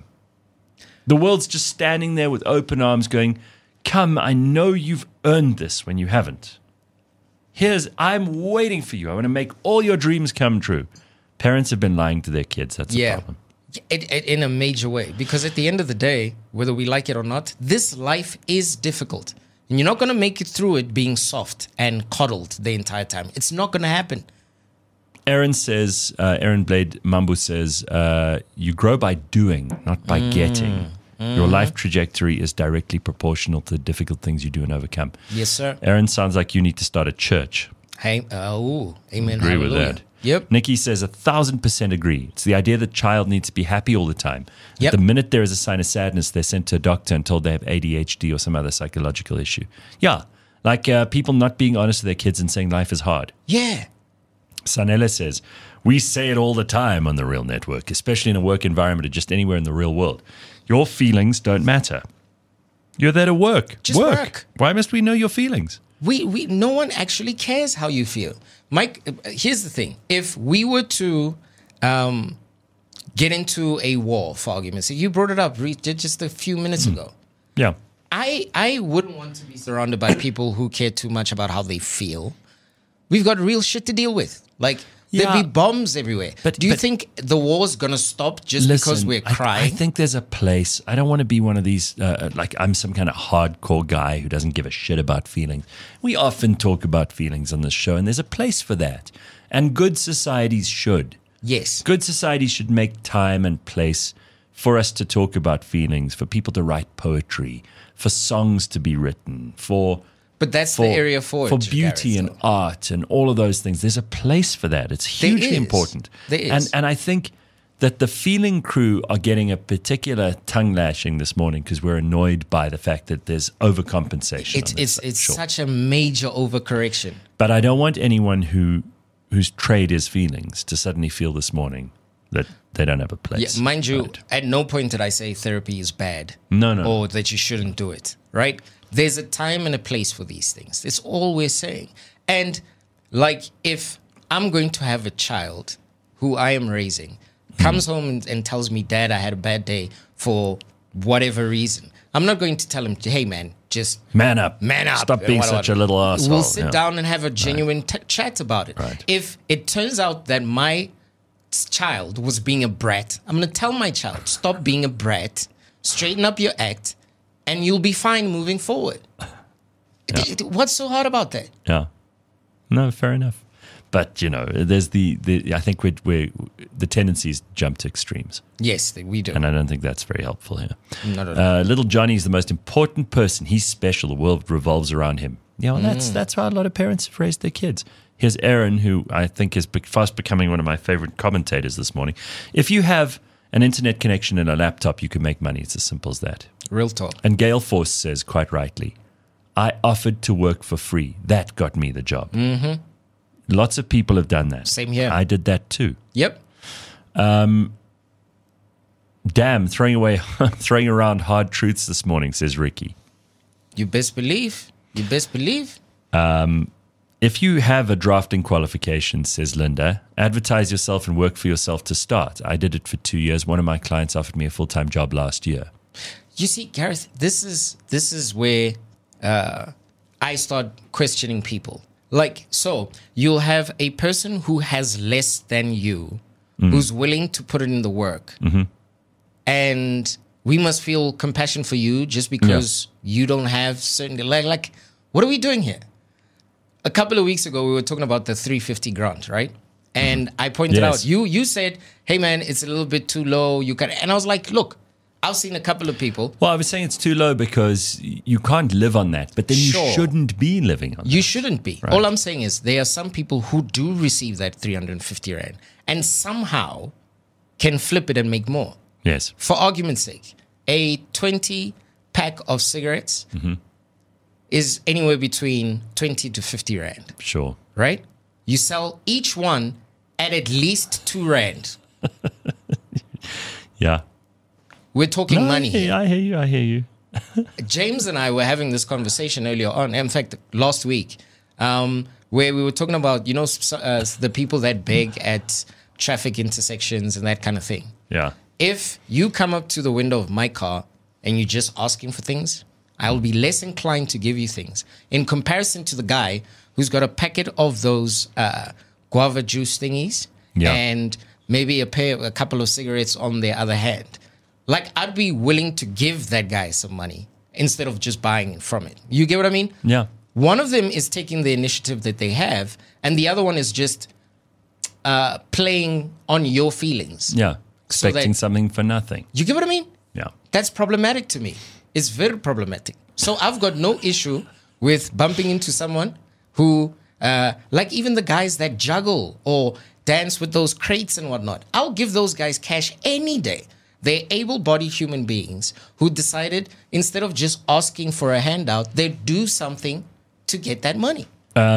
The world's just standing there with open arms going, come, I know you've earned this when you haven't. Here's, I'm waiting for you. I want to make all your dreams come true. Parents have been lying to their kids. That's Yeah. a problem. It, it, in a major way. Because at the end of the day, whether we like it or not, this life is difficult. And you're not going to make it through it being soft and coddled the entire time. It's not going to happen. Aaron says, uh, Aaron Blade Mambu says, uh, you grow by doing, not by mm. getting. Mm. Your life trajectory is directly proportional to the difficult things you do and overcome. Yes, sir. Aaron, sounds like you need to start a church. Hey, uh, ooh, amen. Agree hallelujah. with that. Yep. Nikki says a thousand percent agree. It's the idea that child needs to be happy all the time. Yep. The minute there is a sign of sadness, they're sent to a doctor and told they have A D H D or some other psychological issue. Yeah, like uh, people not being honest with their kids and saying life is hard. Yeah. Sanella says, we say it all the time on the Real Network, especially in a work environment or just anywhere in the real world. Your feelings don't matter. You're there to work. Just work. work. Why must we know your feelings? We, we, no one actually cares how you feel. Mike, here's the thing. If we were to um, get into a war, for argument's sake, you brought it up just a few minutes ago. Yeah. I, I wouldn't want to be surrounded by people who care too much about how they feel. We've got real shit to deal with. Like, Yeah. there'd be bombs everywhere. But- Do you but- think the war's going to stop just Listen, because we're I- crying? I, think there's a place. I don't want to be one of these, uh, like I'm some kind of hardcore guy who doesn't give a shit about feelings. We often talk about feelings on this show, and there's a place for that. And good societies should. Yes. Good societies should make time and place for us to talk about feelings, for people to write poetry, for songs to be written, for... But that's for, the area for it, for beauty Gareth, and though. art and all of those things. There's a place for that. It's There hugely is. important. There is. And and I think that the Feeling crew are getting a particular tongue lashing this morning because we're annoyed by the fact that there's overcompensation. It's on this it's it's sure. such a major overcorrection. But I don't want anyone who whose trade is feelings to suddenly feel this morning that they don't have a place. Yeah, mind you, Right. at no point did I say therapy is bad. No, no. Or that you shouldn't do it, right? There's a time and a place for these things. It's all we're saying. And like, if I'm going to have a child who I am raising, comes home and, and tells me, Dad, I had a bad day for whatever reason, I'm not going to tell him, hey, man, just Man up. man up. Stop being What- such what- a little asshole. We'll sit Yeah. down and have a genuine t- chat about it. Right. If it turns out that my child was being a brat, I'm going to tell my child, stop being a brat, straighten up your act, and you'll be fine moving forward. Th- th- What's so hard about that? Yeah. No, fair enough. But, you know, there's the, the I think we're, we're, the tendencies jump to extremes. Yes, th- we do. And I don't think that's very helpful here. Not at all. Uh, little Johnny is the most important person. He's special. The world revolves around him. Yeah, well, that's Mm. that's how a lot of parents have raised their kids. Here's Aaron, who I think is be- fast becoming one of my favorite commentators this morning. If you have an internet connection and a laptop, you can make money. It's as simple as that. Real talk. And Gail Force says, quite rightly, I offered to work for free. That got me the job. Mm-hmm. Lots of people have done that. Same here. I did that too. Yep. Damn, throwing away, throwing around hard truths this morning, says Ricky. You best believe. You best believe. If you have a drafting qualification, says Linda, advertise yourself and work for yourself to start. I did it for two years. One of my clients offered me a full-time job last year. You see, Gareth, this is this is where uh, I start questioning people. Like, so you'll have a person who has less than you, who's willing to put in the work, and we must feel compassion for you just because you don't have certain like like. What are we doing here? A couple of weeks ago, we were talking about the three fifty grant, right? And I pointed Yes. out, you you said, hey, man, it's a little bit too low. You can, and I was like, look, I've seen a couple of people. Well, I was saying it's too low because you can't live on that, but then you Sure. shouldn't be living on You that. shouldn't be. All I'm saying is there are some people who do receive that three hundred fifty rand and somehow can flip it and make more. Yes. For argument's sake, a twenty pack of cigarettes is anywhere between twenty to fifty rand, Sure. right? You sell each one at at least two rand. Yeah. We're talking No, money I hear, here. I hear you. I hear you. James and I were having this conversation earlier on. In fact, last week, um, where we were talking about, you know, uh, the people that beg at traffic intersections and that kind of thing. Yeah. If you come up to the window of my car and you're just asking for things, I'll be less inclined to give you things in comparison to the guy who's got a packet of those uh, guava juice thingies Yeah. and maybe a pair, a couple of cigarettes on the other hand. Like, I'd be willing to give that guy some money instead of just buying from it. You get what I mean? Yeah. One of them is taking the initiative that they have, and the other one is just uh, playing on your feelings. Yeah. So Expecting that- something for nothing. You get what I mean? Yeah. That's problematic to me. It's very problematic. So I've got no issue with bumping into someone who, uh, like even the guys that juggle or dance with those crates and whatnot. I'll give those guys cash any day. They're able-bodied human beings who decided instead of just asking for a handout, they'd do something to get that money.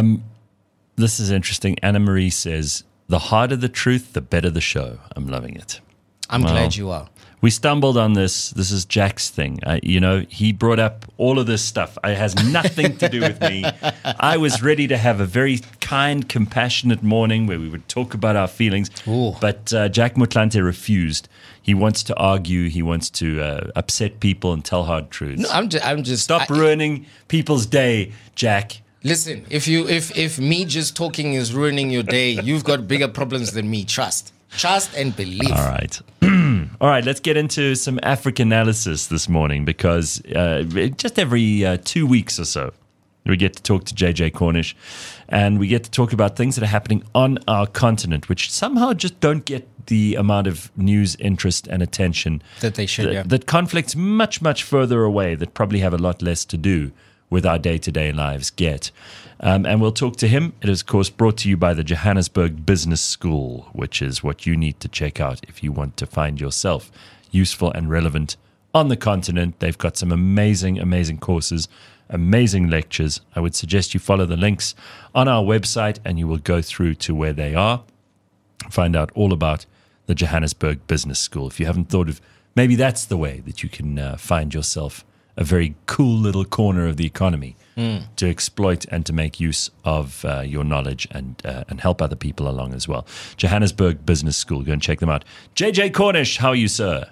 This is interesting. Anna Marie says, the harder the truth, the better the show. I'm loving it. I'm Well, glad you are. We stumbled on this. This is Jack's thing. I, you know, he brought up all of this stuff. It has nothing to do with me. I was ready to have a very kind, compassionate morning where we would talk about our feelings. Ooh. But uh, Jack Motlanthe refused. He wants to argue. He wants to uh, upset people and tell hard truths. No, I'm just, I'm just Stop I- ruining people's day, Jack. Listen, if you if if me just talking is ruining your day, you've got bigger problems than me. Trust. Trust and believe. All right. All right, let's get into some African analysis this morning because uh, just every uh, two weeks or so, we get to talk to J J Cornish and we get to talk about things that are happening on our continent, which somehow just don't get the amount of news, interest, and attention That they should, that, yeah. that conflicts much, much further away that probably have a lot less to do with our day-to-day lives get. Um, and we'll talk to him. It is, of course, brought to you by the Johannesburg Business School, which is what you need to check out if you want to find yourself useful and relevant on the continent. They've got some amazing, amazing courses, amazing lectures. I would suggest you follow the links on our website and you will go through to where they are. Find out all about the Johannesburg Business School. If you haven't thought of, maybe that's the way that you can uh, find yourself a very cool little corner of the economy mm. to exploit and to make use of uh, your knowledge and uh, and help other people along as well. Johannesburg Business School. Go and check them out. J J Cornish, how are you, sir?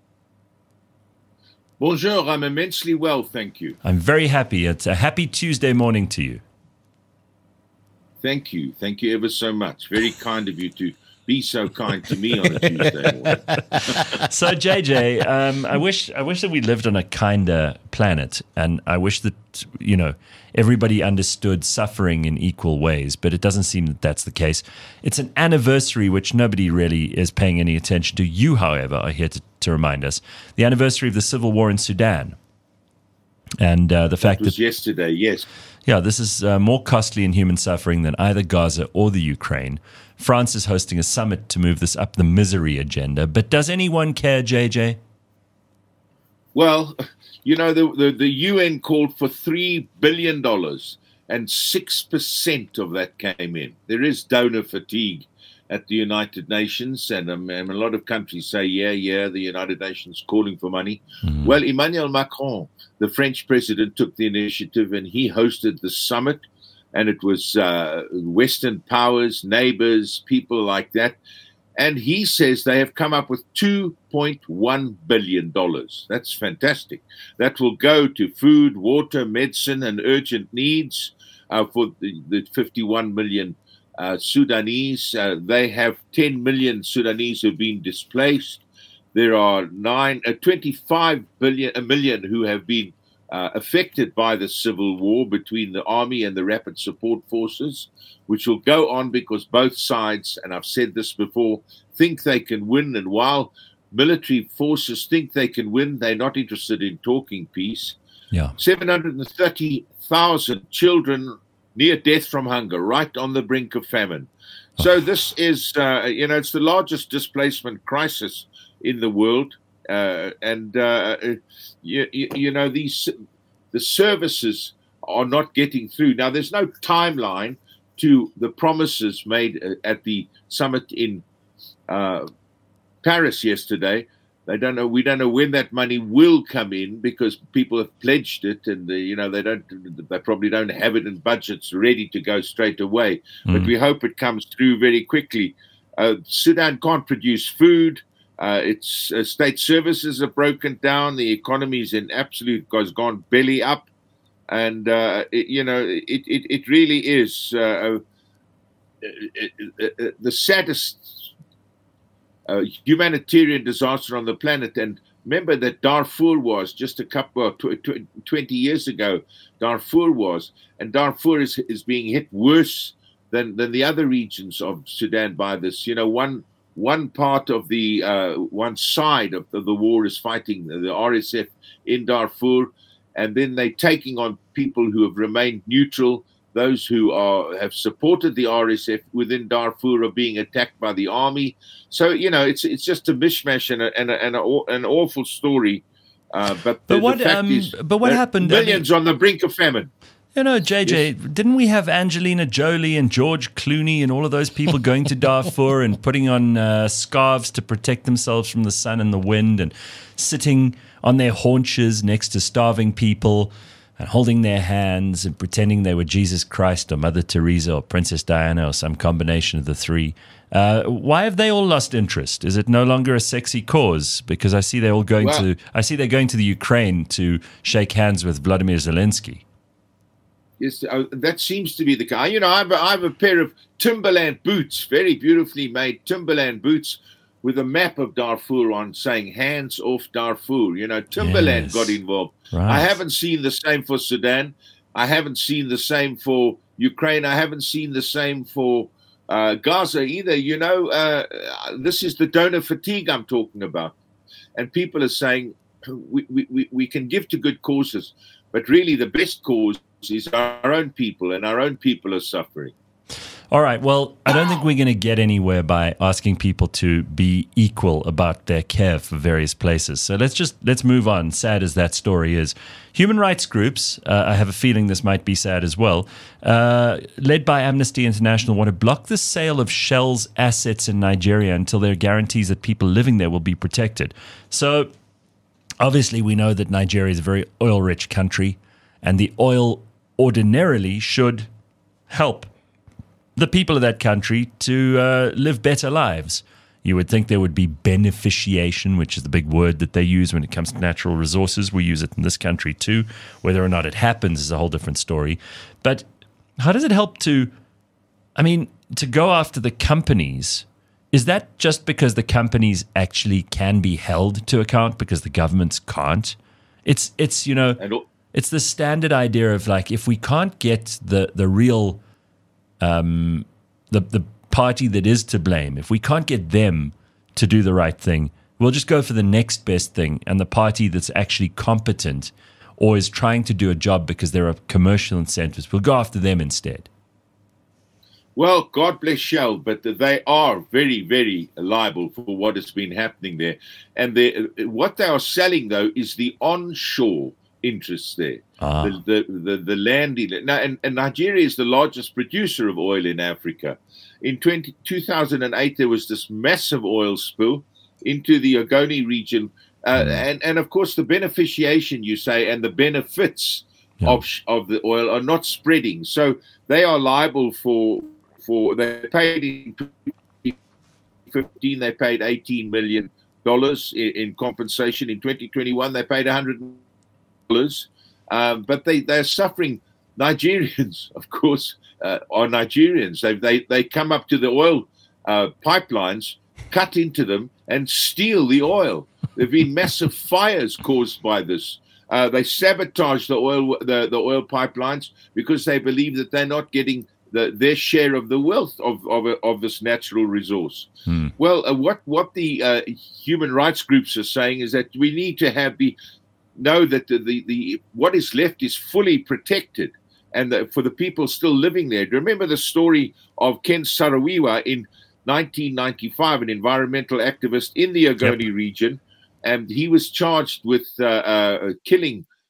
Bonjour, I'm immensely well, thank you. I'm very happy. It's a happy Tuesday morning to you. Thank you. Thank you ever so much. Very kind of you to be so kind to me on a Tuesday morning. So, J J, um, I wish I wish that we lived on a kinder planet, and I wish that, you know, everybody understood suffering in equal ways, but it doesn't seem that that's the case. It's an anniversary which nobody really is paying any attention to. You, however, are here to, to remind us. The anniversary of the civil war in Sudan. And uh, the fact It was that, yesterday, yes. yeah, this is uh, more costly in human suffering than either Gaza or the Ukraine. France is hosting a summit to move this up the misery agenda. But does anyone care, J J? Well, you know, the, the, the U N called for three billion dollars and six percent of that came in. There is donor fatigue at the United Nations, and, um, and a lot of countries say, yeah, yeah, the United Nations calling for money. Mm-hmm. Well, Emmanuel Macron, the French president, took the initiative and he hosted the summit. And it was uh, Western powers, neighbors, people like that. And he says they have come up with two point one billion dollars. That's fantastic. That will go to food, water, medicine, and urgent needs uh, for the, the fifty-one million uh, Sudanese. Uh, they have ten million Sudanese who have been displaced. There are nine, uh, twenty-five billion, a million who have been Uh, affected by the civil war between the army and the rapid support forces, which will go on because both sides, and I've said this before, think they can win. And while military forces think they can win, they're not interested in talking peace. Yeah. seven hundred thirty thousand children near death from hunger, right on the brink of famine. So this is, uh, you know, it's the largest displacement crisis in the world. Uh, and, uh, you, you know, these the services are not getting through. Now, there's no timeline to the promises made at the summit in uh, Paris yesterday, They don't know. We don't know when that money will come in because people have pledged it, and the, you know they don't. They probably don't have it in budgets ready to go straight away. Mm. But we hope it comes through very quickly. Uh, Sudan can't produce food. Uh, its uh, state services are broken down. The economy is in absolute has gone belly up, and uh, it, you know it, it it really is uh, uh, the saddest Uh, humanitarian disaster on the planet. And remember that Darfur was just a couple of tw- tw- twenty years ago. Darfur was, and Darfur is is being hit worse than than the other regions of Sudan by this. You know, one one part of the uh, one side of the, the war is fighting the R S F in Darfur, and then they're taking on people who have remained neutral. Those who are have supported the R S F within Darfur are being attacked by the army. So you know it's it's just a mishmash and a, and, a, and a, an awful story. Uh, but but the, what the fact um, is, but what happened? Millions I mean, on the brink of famine. You know, J J, yes. Didn't we have Angelina Jolie and George Clooney and all of those people going to Darfur and putting on uh, scarves to protect themselves from the sun and the wind and sitting on their haunches next to starving people and holding their hands and pretending they were Jesus Christ or Mother Teresa or Princess Diana or some combination of the three. Uh, why have they all lost interest? Is it no longer a sexy cause? Because I see they're all going well, to. I see they're going to the Ukraine to shake hands with Vladimir Zelensky. Yes, uh, that seems to be the guy. You know, I have, a, I have a pair of Timberland boots, very beautifully made Timberland boots, with a map of Darfur on saying "hands off Darfur." You know, Timberland yes. got involved. Right. I haven't seen the same for Sudan. I haven't seen the same for Ukraine. I haven't seen the same for uh, Gaza either. You know, uh, this is the donor fatigue I'm talking about. And people are saying we, we, we can give to good causes, but really the best cause is our own people, and our own people are suffering. All right. Well, I don't think we're going to get anywhere by asking people to be equal about their care for various places. So let's just let's move on. Sad as that story is, human rights groups, uh, I have a feeling this might be sad as well, uh, led by Amnesty International, want to block the sale of Shell's assets in Nigeria until there are guarantees that people living there will be protected. So obviously we know that Nigeria is a very oil-rich country, and the oil ordinarily should help the people of that country to uh, live better lives. You would think there would be beneficiation, which is the big word that they use when it comes to natural resources. We use it in this country too. Whether or not it happens is a whole different story. But how does it help to, I mean, to go after the companies? Is that just because the companies actually can be held to account because the governments can't? It's, it's you know, it's the standard idea of like, if we can't get the, the real... Um, the the party that is to blame, if we can't get them to do the right thing, we'll just go for the next best thing, and the party that's actually competent or is trying to do a job because there are commercial incentives, we'll go after them instead. Well, God bless Shell, but they are very, very liable for what has been happening there. And they, what they are selling, though, is the onshore interests there. Ah. The, the, the, the land. Now, and, and Nigeria is the largest producer of oil in Africa. In twenty, two thousand eight, there was this massive oil spill into the Ogoni region. Uh, mm. and, and, of course, the beneficiation, you say, and the benefits yeah. of of the oil are not spreading. So they are liable for, for they paid in twenty fifteen, they paid eighteen million dollars in, in compensation. In twenty twenty-one, they paid one hundred million dollars. Um, but they, they're suffering. Nigerians, of course, uh, are Nigerians. They, they, they come up to the oil uh, pipelines, cut into them, and steal the oil. There have been massive fires caused by this. Uh, they sabotage the oil the, the oil pipelines because they believe that they're not getting the, their share of the wealth of of, of this natural resource. Hmm. Well, uh, what what the uh, human rights groups are saying is that we need to have the know that the the, the what is left is fully protected, and the, for the people still living there. Do you remember the story of Ken Saro-Wiwa in nineteen ninety-five, an environmental activist in the Ogoni yep. region? And he was charged with uh, uh, killing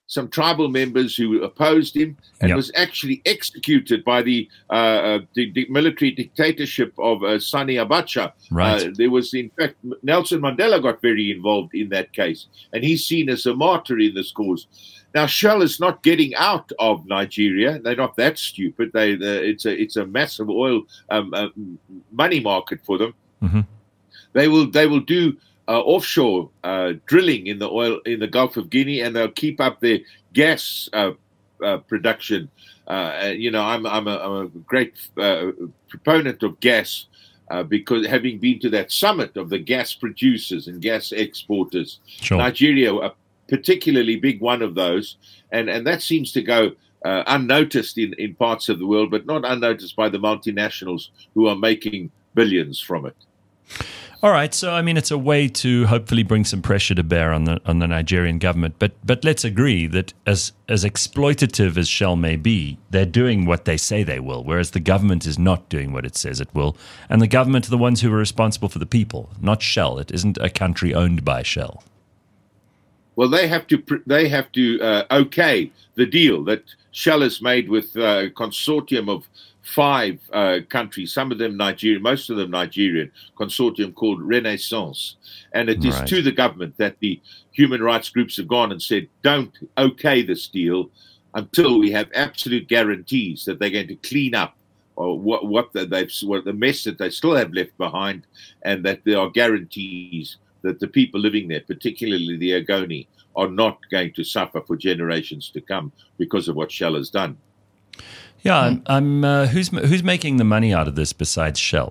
some tribal members who opposed him, and Yep. was actually executed by the, uh, uh, the, the military dictatorship of uh, Sani Abacha. Right. Uh, there was, in fact, Nelson Mandela got very involved in that case, and he's seen as a martyr in this cause. Now, Shell is not getting out of Nigeria. They're not that stupid. They, they it's a it's a massive oil um, uh, money market for them. Mhm. They will they will do uh, offshore uh, drilling in the oil in the Gulf of Guinea, and they'll keep up their gas uh, uh, production. Uh, you know, I'm I'm a, I'm a great uh, proponent of gas. Uh, because having been to that summit of the gas producers and gas exporters, Sure. Nigeria, a particularly big one of those, and, and that seems to go uh, unnoticed in, in parts of the world, but not unnoticed by the multinationals who are making billions from it. All right, so I mean, it's a way to hopefully bring some pressure to bear on the on the Nigerian government. But but let's agree that as as exploitative as Shell may be, they're doing what they say they will, whereas the government is not doing what it says it will. And the government are the ones who are responsible for the people, not Shell. It isn't a country owned by Shell. Well, they have to pr- they have to uh, okay the deal that Shell has made with uh, a consortium of five uh, countries, some of them Nigerian, most of them Nigerian, consortium called Renaissance. And it is Right. to the government that the human rights groups have gone and said, don't okay this deal until we have absolute guarantees that they're going to clean up or what, what the, they've, what the mess that they still have left behind, and that there are guarantees that the people living there, particularly the Ogoni, are not going to suffer for generations to come because of what Shell has done. Yeah, I'm. I'm uh, who's who's making the money out of this besides Shell?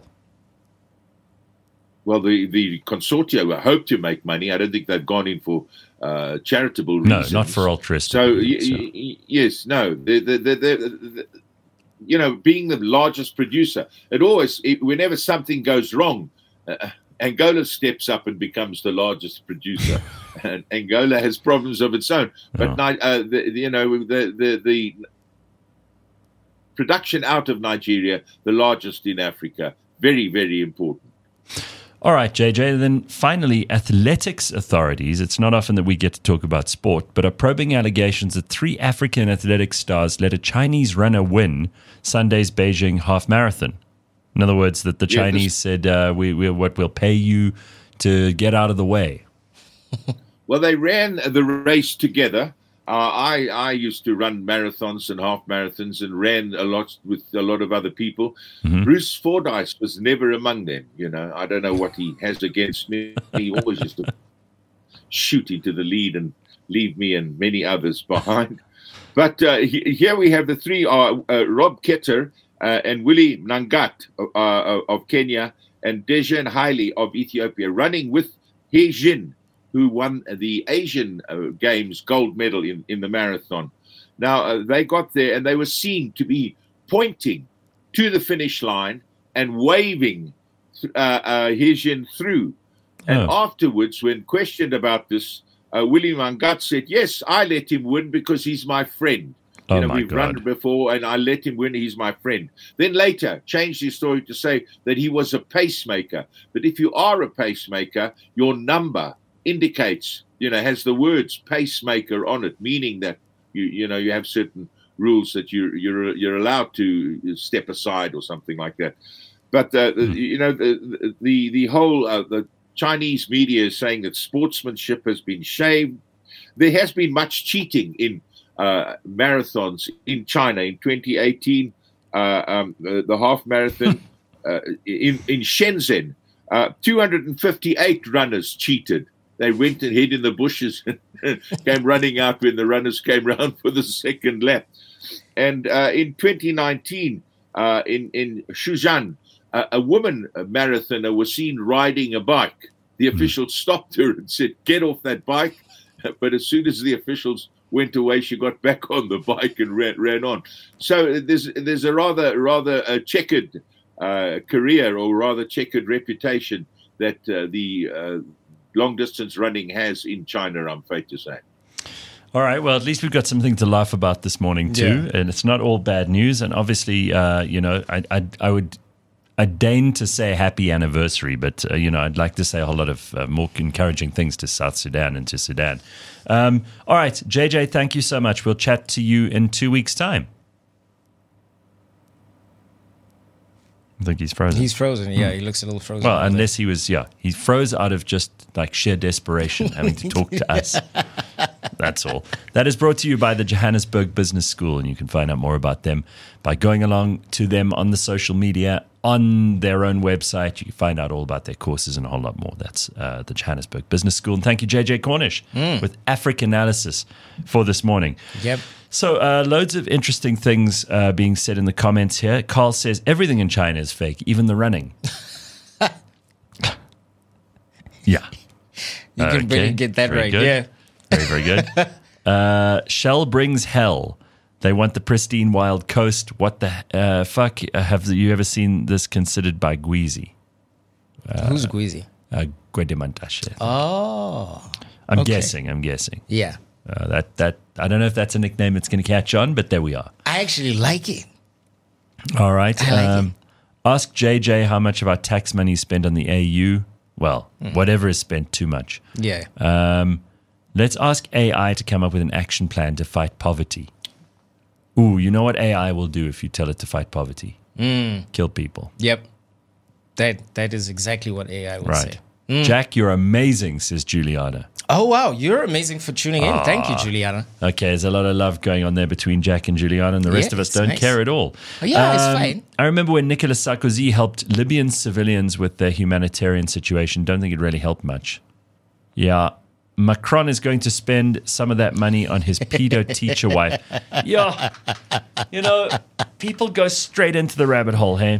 Well, the, the consortia hope to make money. I don't think they've gone in for uh, charitable No, reasons. not for altruistic. So, y- reasons, y- y- yes, no. The, the, the, the, the, you know, being the largest producer, it always, it, whenever something goes wrong, uh, Angola steps up and becomes the largest producer. And Angola has problems of its own. But, Oh. Ni- uh, the, you know, the, the, the production out of Nigeria, the largest in Africa, very, very important. All right, J J. Then finally, athletics authorities, it's not often that we get to talk about sport, but are probing allegations that three African athletics stars let a Chinese runner win Sunday's Beijing half marathon. In other words, that the Yeah, Chinese this- said, uh, we, we, what we'll pay you to get out of the way. Well, they ran the race together. Uh, I I used to run marathons and half marathons and ran a lot with a lot of other people. Mhm. Bruce Fordyce was never among them. You know, I don't know what he has against me. He always used to shoot into the lead and leave me and many others behind. But uh, he, here we have the three: are uh, Rob Ketter uh, and Willie Nangat uh, uh, of Kenya and Dejan Haile of Ethiopia, running with He Jin, who won the Asian uh, Games gold medal in, in the marathon. Now, uh, they got there and they were seen to be pointing to the finish line and waving uh, uh, Hejin through. And Oh. afterwards, when questioned about this, uh, William Mangat said, yes, I let him win because he's my friend. You Oh, know, my we've God. run before and I let him win. He's my friend. Then later changed his story to say that he was a pacemaker. But if you are a pacemaker, your number indicates, you know, has the words pacemaker on it, meaning that you, you know, you have certain rules that you, you're, you're allowed to step aside or something like that. But, uh, Hmm. you know, the, the, the whole, uh, the Chinese media is saying that sportsmanship has been shaved. There has been much cheating in uh, marathons in China. In twenty eighteen, uh, um, the, the half marathon uh, in, in Shenzhen, uh, two hundred fifty-eight runners cheated. They went and hid in the bushes and came running out when the runners came round for the second lap. And uh, in twenty nineteen, uh, in, in Shenzhen, uh, a woman marathoner was seen riding a bike. The officials stopped her and said, get off that bike. But as soon as the officials went away, she got back on the bike and ran, ran on. So there's there's a rather rather a checkered uh, career, or rather checkered reputation that uh, the uh, long distance running has in China, I'm afraid to say. All right. Well, at least we've got something to laugh about this morning too, Yeah. and it's not all bad news. And obviously, uh, you know, I, I, I would, I deign to say happy anniversary, but, uh, you know, I'd like to say a whole lot of uh, more encouraging things to South Sudan and to Sudan. Um, all right, J J, thank you so much. We'll chat to you in two weeks' time. I think he's frozen. He's frozen. Yeah, he looks a little frozen. Well, unless he was, yeah, he froze out of just like sheer desperation having to talk to us. That's all. That is brought to you by the Johannesburg Business School, and you can find out more about them by going along to them on the social media, on their own website. You can find out all about their courses and a whole lot more. That's uh, the Johannesburg Business School. And thank you, J J Cornish, mm. with Africa Analysis for this morning. Yep. So uh, loads of interesting things uh, being said in the comments here. Carl says everything in China is fake, even the running. Yeah. You can okay. really get that very right. Good. Yeah. Very, very good. Uh, Shell brings hell. They want the pristine wild coast. What the uh, fuck? Have you ever seen this considered by Gweezy? Uh, Who's Gweezy? Uh, Gwedimantashe. Oh. I'm okay. guessing. I'm guessing. Yeah. Uh, that that I don't know if that's a nickname that's going to catch on, but there we are. I actually like it. All right. I like um, it. Ask J J how much of our tax money is spent on the A U. Well, mm. whatever is spent, too much. Yeah. Um, let's ask A I to come up with an action plan to fight poverty. Ooh, you know what A I will do if you tell it to fight poverty? Mm. Kill people. Yep. That That is exactly what A I will right. say. Mm. Jack, you're amazing, says Juliana. Oh, wow. You're amazing for tuning in. Ah. Thank you, Juliana. Okay, there's a lot of love going on there between Jack and Juliana, and the rest Yeah, of us it's don't nice. care at all. Oh, yeah, it's Um, fine. I remember when Nicolas Sarkozy helped Libyan civilians with their humanitarian situation. Don't think it really helped much. Yeah. Macron is going to spend some of that money on his pedo teacher wife. Yeah. You know, people go straight into the rabbit hole, hey?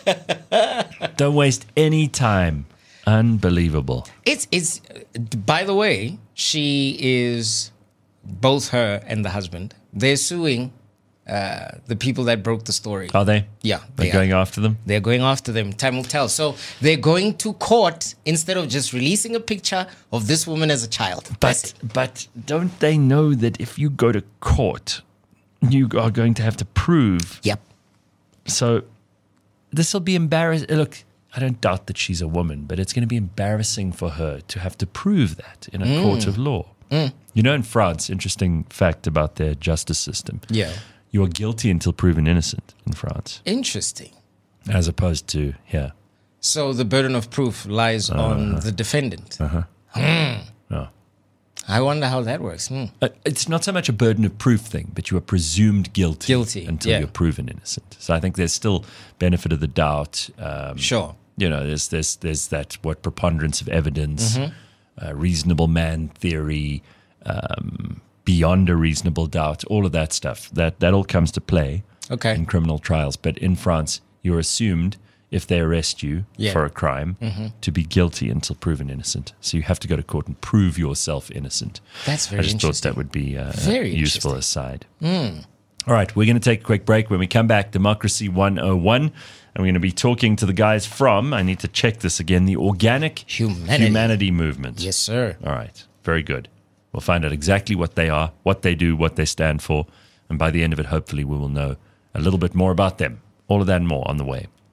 Don't waste any time. Unbelievable. It's, it's, by the way, she is, both her and the husband, they're suing uh, the people that broke the story. Are they? Yeah. They're they going are. after them? They're going after them. Time will tell. So they're going to court instead of just releasing a picture of this woman as a child. But, but don't they know that if you go to court, you are going to have to prove? Yep. So this will be embarrassing. Look, I don't doubt that she's a woman, but it's going to be embarrassing for her to have to prove that in a mm. court of law. Mm. You know, in France, interesting fact about their justice system. Yeah. You are guilty until proven innocent in France. Interesting. As opposed to here. So the burden of proof lies uh-huh. on the defendant. Uh-huh. Mm. Oh. I wonder how that works. Mm. Uh, it's not so much a burden of proof thing, but you are presumed guilty, guilty. until yeah. you're proven innocent. So I think there's still benefit of the doubt. Um, sure. You know, there's there's there's that what preponderance of evidence, mm-hmm. uh, reasonable man theory, um, beyond a reasonable doubt, all of that stuff. That that all comes to play okay. in criminal trials. But in France, you're assumed, if they arrest you yeah. for a crime, mm-hmm. to be guilty until proven innocent. So you have to go to court and prove yourself innocent. That's very I just interesting. thought that would be uh, very a useful aside. Mm. All right, we're going to take a quick break. When we come back, Democracy one oh one. And we're going to be talking to the guys from, I need to check this again, the Organic Humanity, Humanity Movement. Yes, sir. All right, very good. We'll find out exactly what they are, what they do, what they stand for. And by the end of it, hopefully, we will know a little bit more about them. All of that and more on the way.